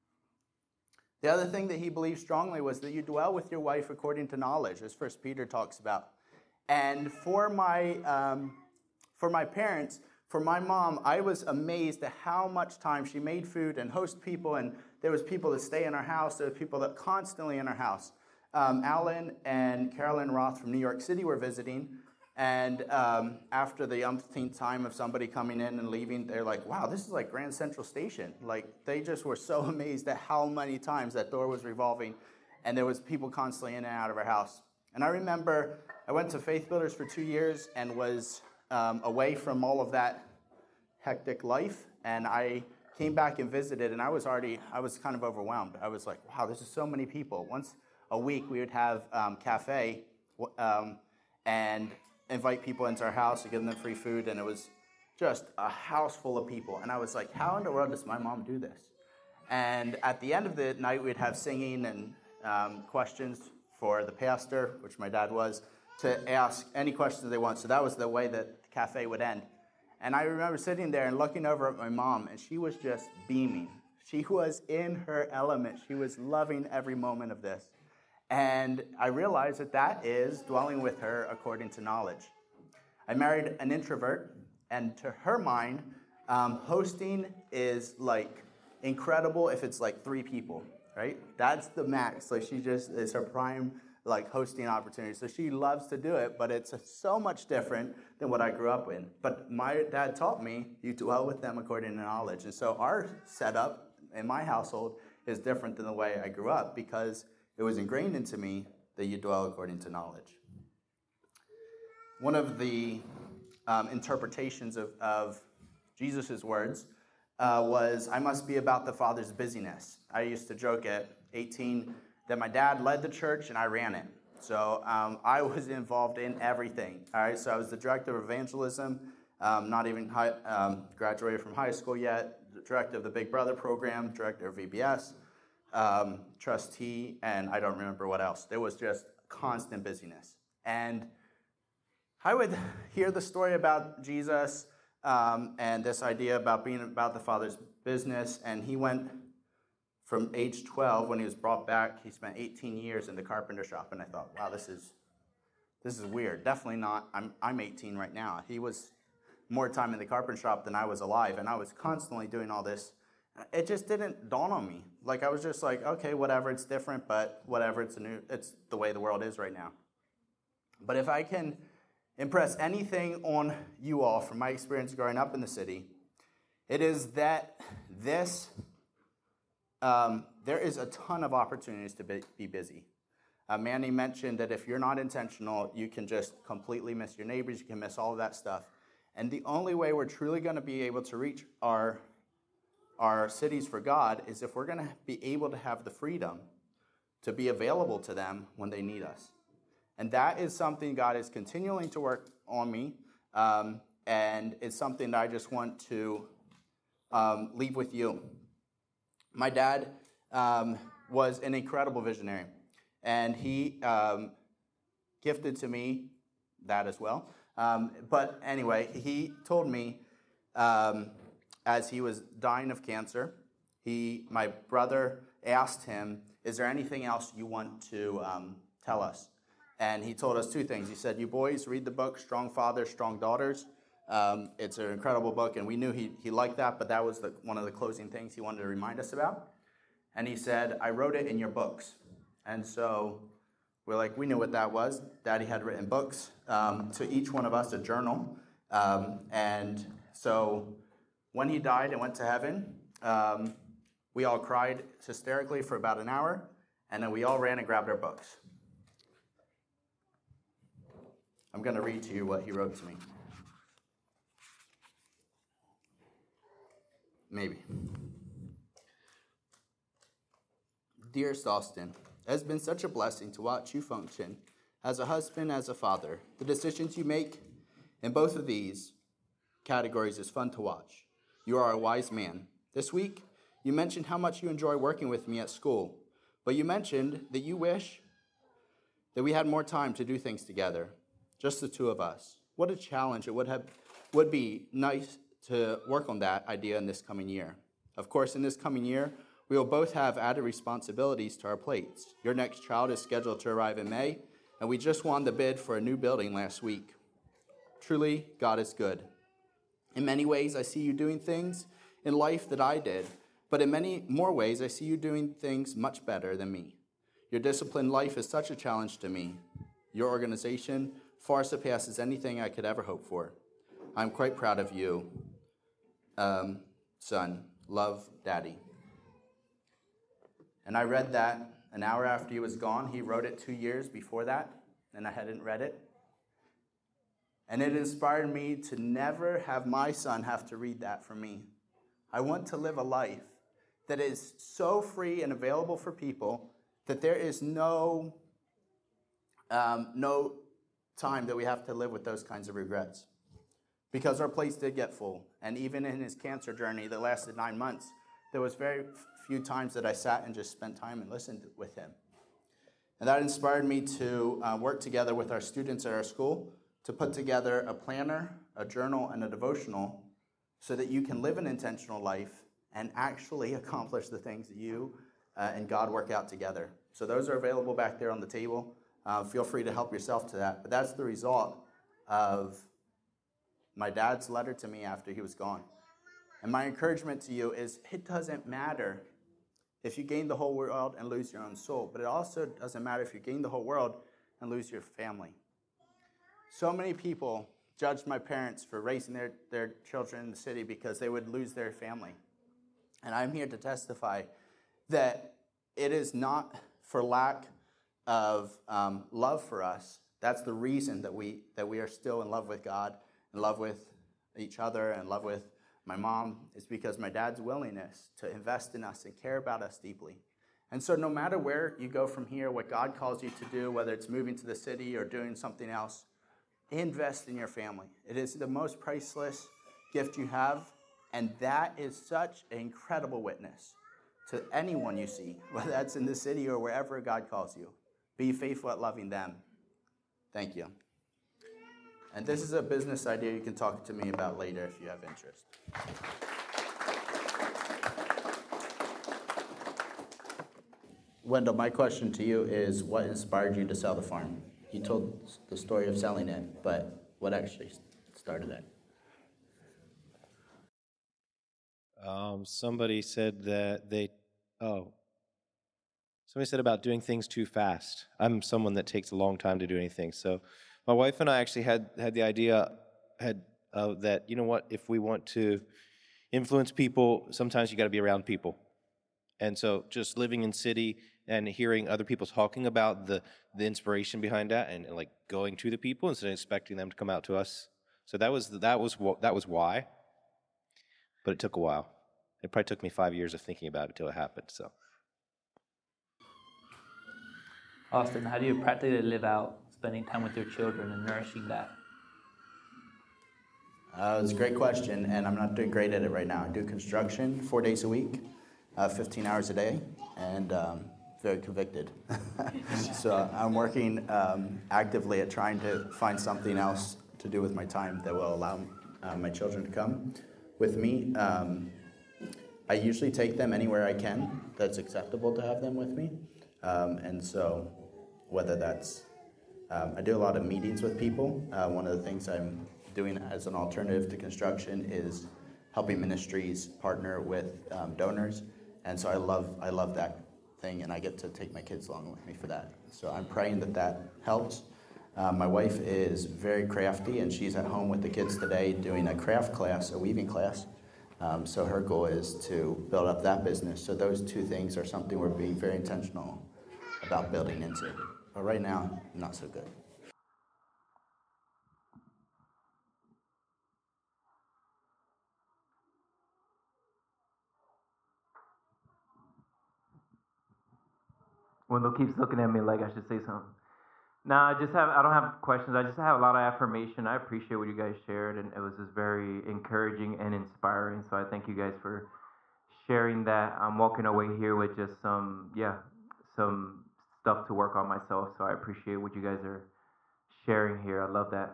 The other thing that he believed strongly was that you dwell with your wife according to knowledge, as First Peter talks about. And for my um, for my parents, for my mom, I was amazed at how much time she made food and host people, and there was people that stay in our house. There were people that constantly in our house. Um, Alan and Carolyn Roth from New York City were visiting, and um, after the umpteenth time of somebody coming in and leaving, they're like, "Wow, this is like Grand Central Station." Like, they just were so amazed at how many times that door was revolving, and there was people constantly in and out of our house. And I remember I went to Faith Builders for two years and was um, away from all of that hectic life, and I came back and visited, and I was already, I was kind of overwhelmed. I was like, wow, this is so many people. Once a week, we would have um, cafe um, and invite people into our house to give them free food, and it was just a house full of people. And I was like, how in the world does my mom do this? And at the end of the night, we'd have singing and um, questions for the pastor, which my dad was, to ask any questions they want. So that was the way that the cafe would end. And I remember sitting there and looking over at my mom, and she was just beaming. She was in her element. She was loving every moment of this. And I realized that that is dwelling with her according to knowledge. I married an introvert, and to her mind, um, hosting is like incredible if it's like three people, right? That's the max. Like, she just is her prime like hosting opportunity. So she loves to do it, but it's so much different than what I grew up in. But my dad taught me, you dwell with them according to knowledge. And so our setup in my household is different than the way I grew up, because it was ingrained into me that you dwell according to knowledge. One of the um, interpretations of, of Jesus' words uh, was, I must be about the Father's busyness. I used to joke at eighteen that my dad led the church and I ran it. So um, I was involved in everything. All right, so I was the director of evangelism, um, not even high, um, graduated from high school yet, the director of the Big Brother program, director of V B S, um, trustee, and I don't remember what else. There was just constant busyness. And I would hear the story about Jesus um, and this idea about being about the Father's business, and he went from age twelve, when he was brought back, he spent eighteen years in the carpenter shop, and I thought, wow, this is this is weird. Definitely not, I'm I'm eighteen right now. He was more time in the carpenter shop than I was alive, and I was constantly doing all this. It just didn't dawn on me. Like, I was just like, okay, whatever, it's different, but whatever, it's a new, it's the way the world is right now. But if I can impress anything on you all from my experience growing up in the city, it is that this Um, there is a ton of opportunities to be, be busy. Uh, Manny mentioned that if you're not intentional, you can just completely miss your neighbors, you can miss all of that stuff. And the only way we're truly going to be able to reach our, our cities for God is if we're going to be able to have the freedom to be available to them when they need us. And that is something God is continuing to work on me, um, and it's something that I just want to um, leave with you. My dad um, was an incredible visionary, and he um, gifted to me that as well. Um, but anyway, he told me um, as he was dying of cancer, he, my brother asked him, is there anything else you want to um, tell us? And he told us two things. He said, you boys read the book, Strong Fathers, Strong Daughters. Um, it's an incredible book, and we knew he, he liked that, but that was the, one of the closing things he wanted to remind us about. And he said, I wrote it in your books. And so we're like, we knew what that was. Daddy had written books, um, to each one of us, a journal. Um, and so when he died and went to heaven, um, we all cried hysterically for about an hour, and then we all ran and grabbed our books. I'm going to read to you what he wrote to me. Maybe. Dearest Austin, it has been such a blessing to watch you function as a husband, as a father. The decisions you make in both of these categories is fun to watch. You are a wise man. This week, you mentioned how much you enjoy working with me at school, but you mentioned that you wish that we had more time to do things together, just the two of us. What a challenge it would have would be nice to work on that idea in this coming year. Of course, in this coming year, we will both have added responsibilities to our plates. Your next child is scheduled to arrive in May, and we just won the bid for a new building last week. Truly, God is good. In many ways, I see you doing things in life that I did, but in many more ways, I see you doing things much better than me. Your disciplined life is such a challenge to me. Your organization far surpasses anything I could ever hope for. I'm quite proud of you, um, son. Love, Daddy. And I read that an hour after he was gone. He wrote it two years before that, and I hadn't read it. And it inspired me to never have my son have to read that for me. I want to live a life that is so free and available for people that there is no, um, no time that we have to live with those kinds of regrets. Because our plates did get full. And even in his cancer journey that lasted nine months, there was very few times that I sat and just spent time and listened with him. And that inspired me to uh, work together with our students at our school to put together a planner, a journal, and a devotional so that you can live an intentional life and actually accomplish the things that you uh, and God work out together. So those are available back there on the table. Uh, feel free to help yourself to that. But that's the result of my dad's letter to me after he was gone. And my encouragement to you is it doesn't matter if you gain the whole world and lose your own soul, but it also doesn't matter if you gain the whole world and lose your family. So many people judged my parents for raising their, their children in the city because they would lose their family. And I'm here to testify that it is not for lack of um, love for us. That's the reason that we that we are still in love with God, in love with each other, and in love with my mom, is because my dad's willingness to invest in us and care about us deeply. And so no matter where you go from here, what God calls you to do, whether it's moving to the city or doing something else, invest in your family. It is the most priceless gift you have, and that is such an incredible witness to anyone you see, whether that's in the city or wherever God calls you. Be faithful at loving them. Thank you. And this is a business idea you can talk to me about later if you have interest. Wendell, my question to you is, what inspired you to sell the farm? You told the story of selling it, but what actually started it? Um, somebody said that they, oh, somebody said about doing things too fast. I'm someone that takes a long time to do anything. So my wife and I actually had, had the idea had uh, that, you know what, if we want to influence people, sometimes you got to be around people. And so just living in city and hearing other people talking about the, the inspiration behind that and, and like going to the people instead of expecting them to come out to us. So that was that was wh- that was why. But it took a while. It probably took me five years of thinking about it till it happened. So. Austin, how do you practically live out spending time with your children and nourishing that? Uh, it's a great question, and I'm not doing great at it right now. I do construction four days a week, uh, fifteen hours a day, and um, very convicted. So I'm working um, actively at trying to find something else to do with my time that will allow uh, my children to come with me. Um, I usually take them anywhere I can that's acceptable to have them with me. Um, and so whether that's, um, I do a lot of meetings with people. Uh, one of the things I'm doing as an alternative to construction is helping ministries partner with um, donors. And so I love, I love that thing, and I get to take my kids along with me for that. So I'm praying that that helps. Uh, my wife is very crafty, and she's at home with the kids today doing a craft class, a weaving class. Um, so her goal is to build up that business. So those two things are something we're being very intentional about building into. But right now, not so good. Wendell keeps looking at me like I should say something. No, I just have, I don't have questions. I just have a lot of affirmation. I appreciate what you guys shared, and it was just very encouraging and inspiring. So I thank you guys for sharing that. I'm walking away here with just some, yeah, some stuff to work on myself. So I appreciate what you guys are sharing here. I love that.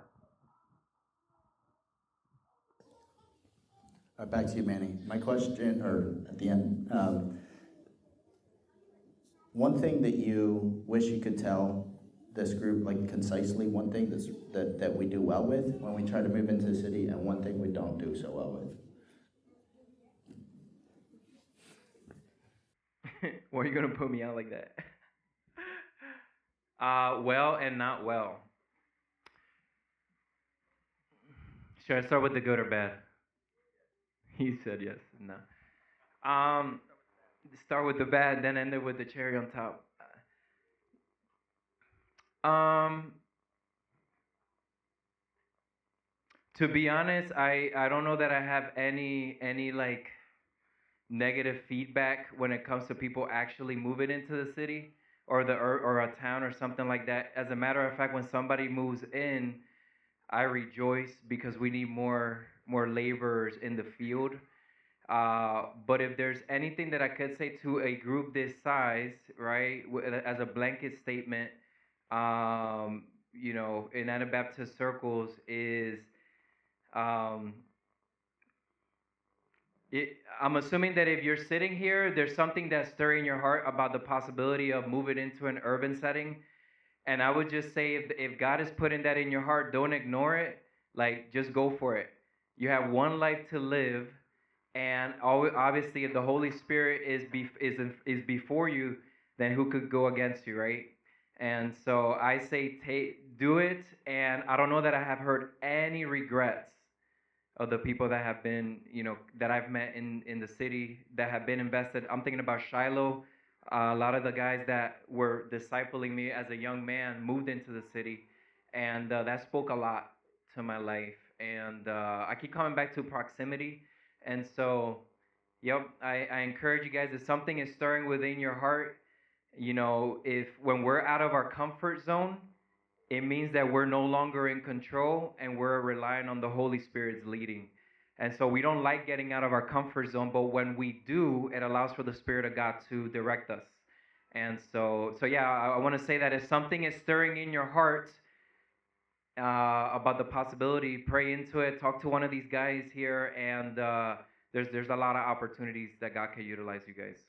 All right, back to you, Manny. My question, or at the end, um, one thing that you wish you could tell this group, like concisely, one thing that's, that, that we do well with when we try to move into the city, and one thing we don't do so well with. Why are you going to put me out like that? Uh, well and not well. Should I start with the good or bad? He said yes. No. Um, start with the bad, then end it with the cherry on top. Um, to be honest, I, I don't know that I have any any like negative feedback when it comes to people actually moving into the city or the or, or a town or something like that. As a matter of fact, when somebody moves in, I rejoice because we need more more laborers in the field. Uh, but if there's anything that I could say to a group this size, right, as a blanket statement, um, you know, in Anabaptist circles is, um, it, I'm assuming that if you're sitting here, there's something that's stirring your heart about the possibility of moving into an urban setting. And I would just say, if, if God is putting that in your heart, don't ignore it. Like, just go for it. You have one life to live. And obviously, if the Holy Spirit is be, is is before you, then who could go against you, right? And so I say, take, do it. And I don't know that I have heard any regrets of the people that have been, you know, that I've met in, in the city that have been invested. I'm thinking about Shiloh. Uh, a lot of the guys that were discipling me as a young man moved into the city, and uh, that spoke a lot to my life. And uh, I keep coming back to proximity. And so, yep, I, I encourage you guys, if something is stirring within your heart, you know, if when we're out of our comfort zone, it means that we're no longer in control and we're relying on the Holy Spirit's leading. And so we don't like getting out of our comfort zone, but when we do, it allows for the Spirit of God to direct us. And so, so yeah, I, I want to say that if something is stirring in your heart uh, about the possibility, pray into it, talk to one of these guys here, and uh, there's there's a lot of opportunities that God can utilize you guys.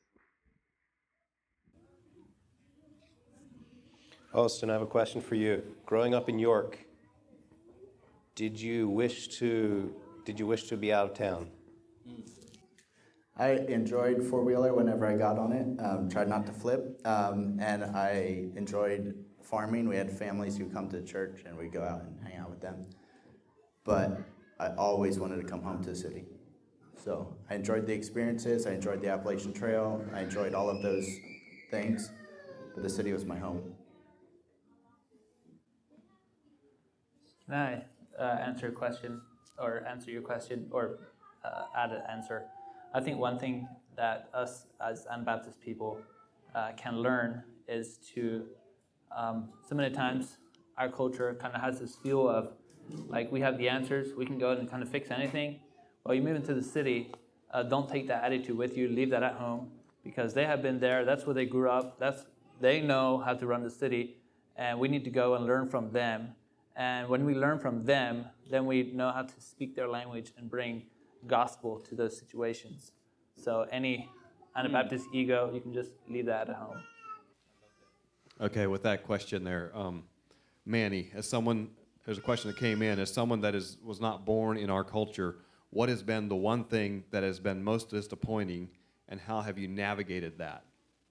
Austin, I have a question for you. Growing up in York, did you wish to did you wish to be out of town? I enjoyed four-wheeler whenever I got on it, um, tried not to flip, um, and I enjoyed farming. We had families who come to church, and we'd go out and hang out with them. But I always wanted to come home to the city. So I enjoyed the experiences, I enjoyed the Appalachian Trail, I enjoyed all of those things, but the city was my home. Right. uh, answer your question or answer your question or uh, add an answer. I think one thing that us as Anabaptist people uh, can learn is to, um, so many times our culture kind of has this feel of like we have the answers, we can go and kind of fix anything. Well, you move into the city, uh, don't take that attitude with you, leave that at home because they have been there, that's where they grew up, that's they know how to run the city, and we need to go and learn from them. And when we learn from them, then we know how to speak their language and bring gospel to those situations. So any Anabaptist mm. ego, you can just leave that at home. Okay, with that question there, um, Manny, as someone, there's a question that came in, as someone that is was not born in our culture, what has been the one thing that has been most disappointing, and how have you navigated that?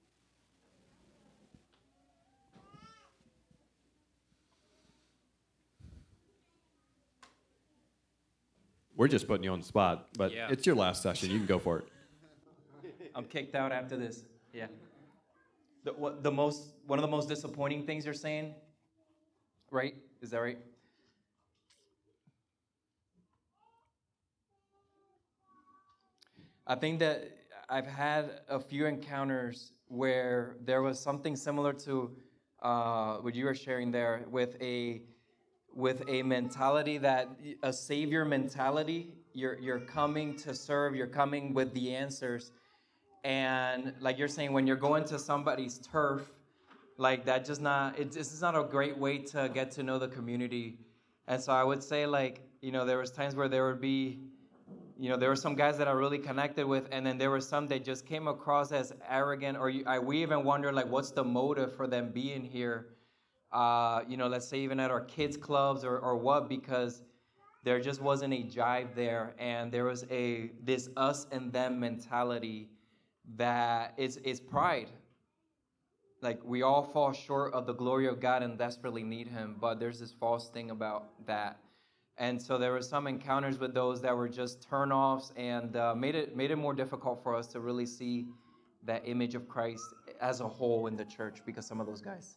We're just putting you on the spot, but Yeah. It's your last session. You can go for it. I'm kicked out after this. Yeah. The, what, the most, one of the most disappointing things you're saying, right? Is that right? I think that I've had a few encounters where there was something similar to uh, what you were sharing there, with a with a mentality that a savior mentality. You're you're coming to serve. You're coming with the answers, and like you're saying, when you're going to somebody's turf, like that, just not. It, this is not a great way to get to know the community. And so I would say, like, you know, there was times where there would be. You know, there were some guys that I really connected with, and then there were some that just came across as arrogant, or you, I, we even wondered, like, what's the motive for them being here? Uh, you know, let's say even at our kids' clubs or, or what, because there just wasn't a jive there, and there was a this us and them mentality that is is pride. Like, we all fall short of the glory of God and desperately need Him, but there's this false thing about that. And so there were some encounters with those that were just turnoffs, and uh, made it made it more difficult for us to really see that image of Christ as a whole in the church because some of those guys.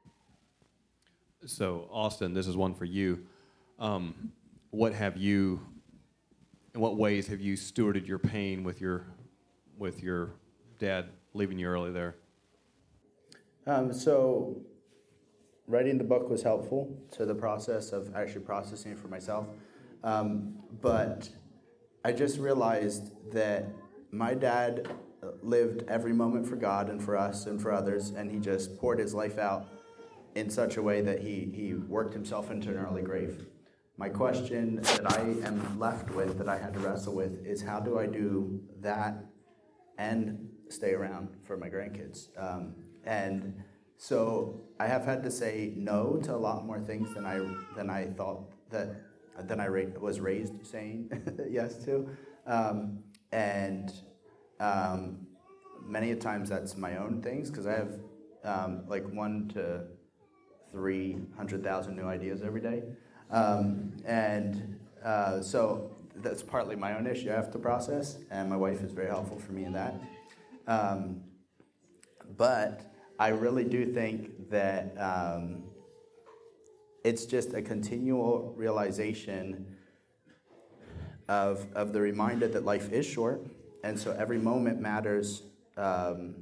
So, Austin, this is one for you. Um, what have you, in what ways have you stewarded your pain with your, with your dad leaving you early there? Um, so. Writing the book was helpful to the process of actually processing it for myself. Um, but I just realized that my dad lived every moment for God and for us and for others, and he just poured his life out in such a way that he, he worked himself into an early grave. My question that I am left with, that I had to wrestle with, is how do I do that and stay around for my grandkids? Um, and So I have had to say no to a lot more things than I than I thought that than I ra- was raised saying yes to, um, and um, many a times that's my own things because I have um, like one to three hundred thousand new ideas every day, um, and uh, so that's partly my own issue I have to process, and my wife is very helpful for me in that, um, but. I really do think that um, it's just a continual realization of, of the reminder that life is short, and so every moment matters. Um,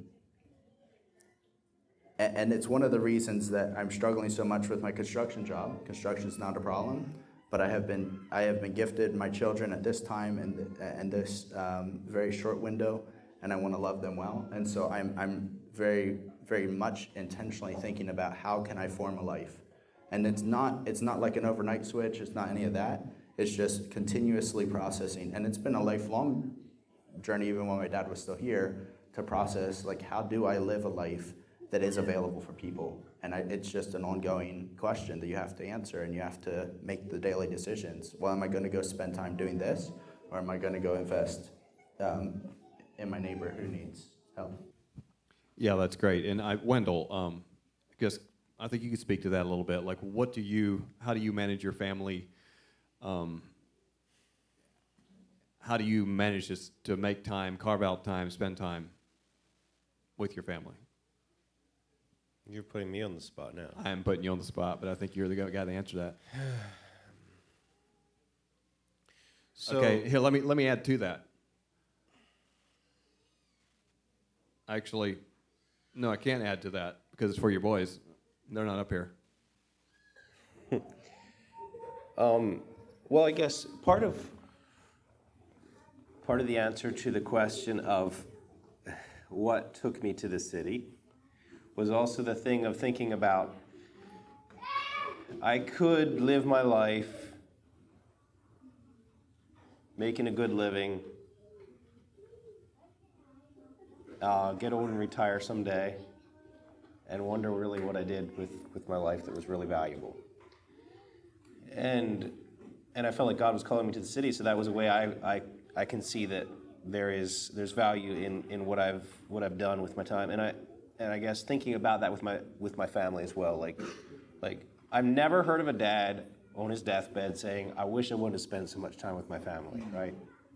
and, and it's one of the reasons that I'm struggling so much with my construction job. Construction is not a problem, but I have been I have been gifted my children at this time and and this um, very short window, and I want to love them well. And so I'm I'm very. very much intentionally thinking about how can I form a life. And it's not it's not like an overnight switch, it's not any of that. It's just continuously processing. And it's been a lifelong journey, even when my dad was still here, to process, like, how do I live a life that is available for people? And I, it's just an ongoing question that you have to answer, and you have to make the daily decisions. Well, am I going to go spend time doing this, or am I going to go invest um, in my neighbor who needs help? Yeah, that's great. And I, Wendell, um, because I think you could speak to that a little bit. Like, what do you, how do you manage your family? Um, how do you manage this to make time, carve out time, spend time with your family? You're putting me on the spot now. I am putting you on the spot, but I think you're the guy to answer that. So, Okay, here, let me, let me add to that. Actually, no, I can't add to that because it's for your boys. They're not up here. um, well, I guess part of part of the answer to the question of what took me to the city was also the thing of thinking about I could live my life making a good living, uh, get old and retire someday, and wonder really what I did with, with my life that was really valuable. And and I felt like God was calling me to the city, so that was a way I, I, I can see that there is there's value in, in what I've what I've done with my time. And I and I guess thinking about that with my with my family as well. Like like I've never heard of a dad on his deathbed saying, I wish I wouldn't have spent so much time with my family, right?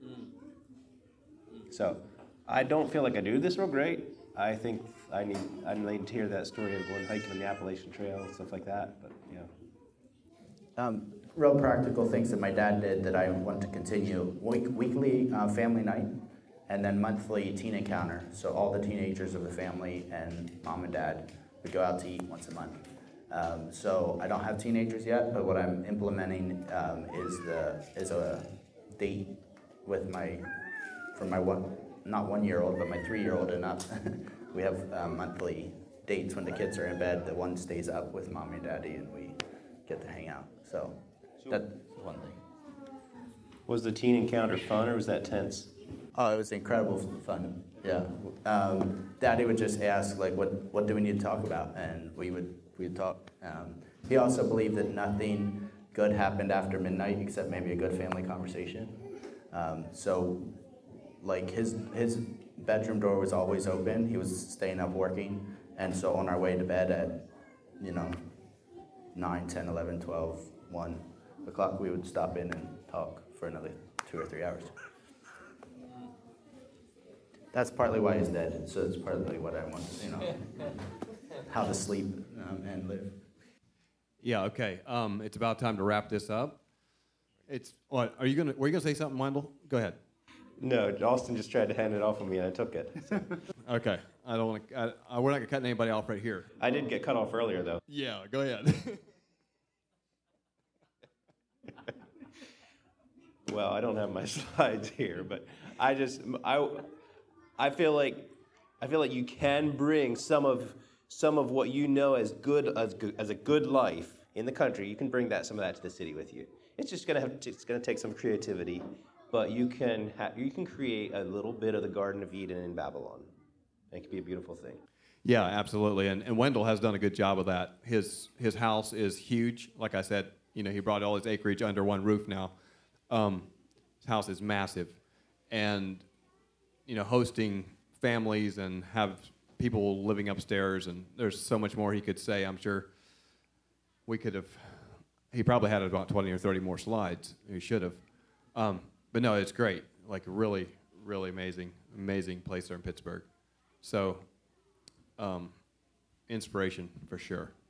So I don't feel like I do this real great. I think I need I need to hear that story of going hiking on the Appalachian Trail and stuff like that. But yeah. Um, real practical things that my dad did that I want to continue. Week, weekly uh, family night, and then monthly teen encounter. So all the teenagers of the family and mom and dad would go out to eat once a month. Um, so I don't have teenagers yet, but what I'm implementing um, is the is a date with my for my one not one year old, but my three year old and up. We have uh, monthly dates when the kids are in bed. The one stays up with mommy and daddy, and we get to hang out. So that's one thing. Was the teen encounter fun or was that tense? Oh, it was incredible fun. Yeah. Um, Daddy would just ask, like, what, what do we need to talk about? And we would we would talk. Um, he also believed that nothing good happened after midnight except maybe a good family conversation. Um, so, like, his his bedroom door was always open. He was staying up working. And so on our way to bed at, you know, nine, ten, eleven, twelve, one o'clock, we would stop in and talk for another two or three hours. That's partly why he's dead, so it's partly what I want, you know, how to sleep um, and live. Yeah, okay. Um, it's about time to wrap this up. It's what are you gonna? Were you gonna say something, Wendell? Go ahead. No, Austin just tried to hand it off on me and I took it. So. Okay. I don't want to. We're not gonna cut anybody off right here. I did get cut off earlier though. Yeah, go ahead. Well, I don't have my slides here, but I just I I feel like I feel like you can bring some of some of what you know as good as good, as a good life in the country. You can bring that some of that to the city with you. It's just gonna have to, it's gonna take some creativity, but you can ha- you can create a little bit of the Garden of Eden in Babylon. It could be a beautiful thing. Yeah, absolutely. And and Wendell has done a good job of that. His his house is huge. Like I said, you know, he brought all his acreage under one roof now. Um, his house is massive, and you know, hosting families and have people living upstairs, and there's so much more he could say. I'm sure we could have. He probably had about twenty or thirty more slides. He should have. Um, but no, it's great. Like really, really amazing, amazing place there in Pittsburgh. So, um, inspiration for sure.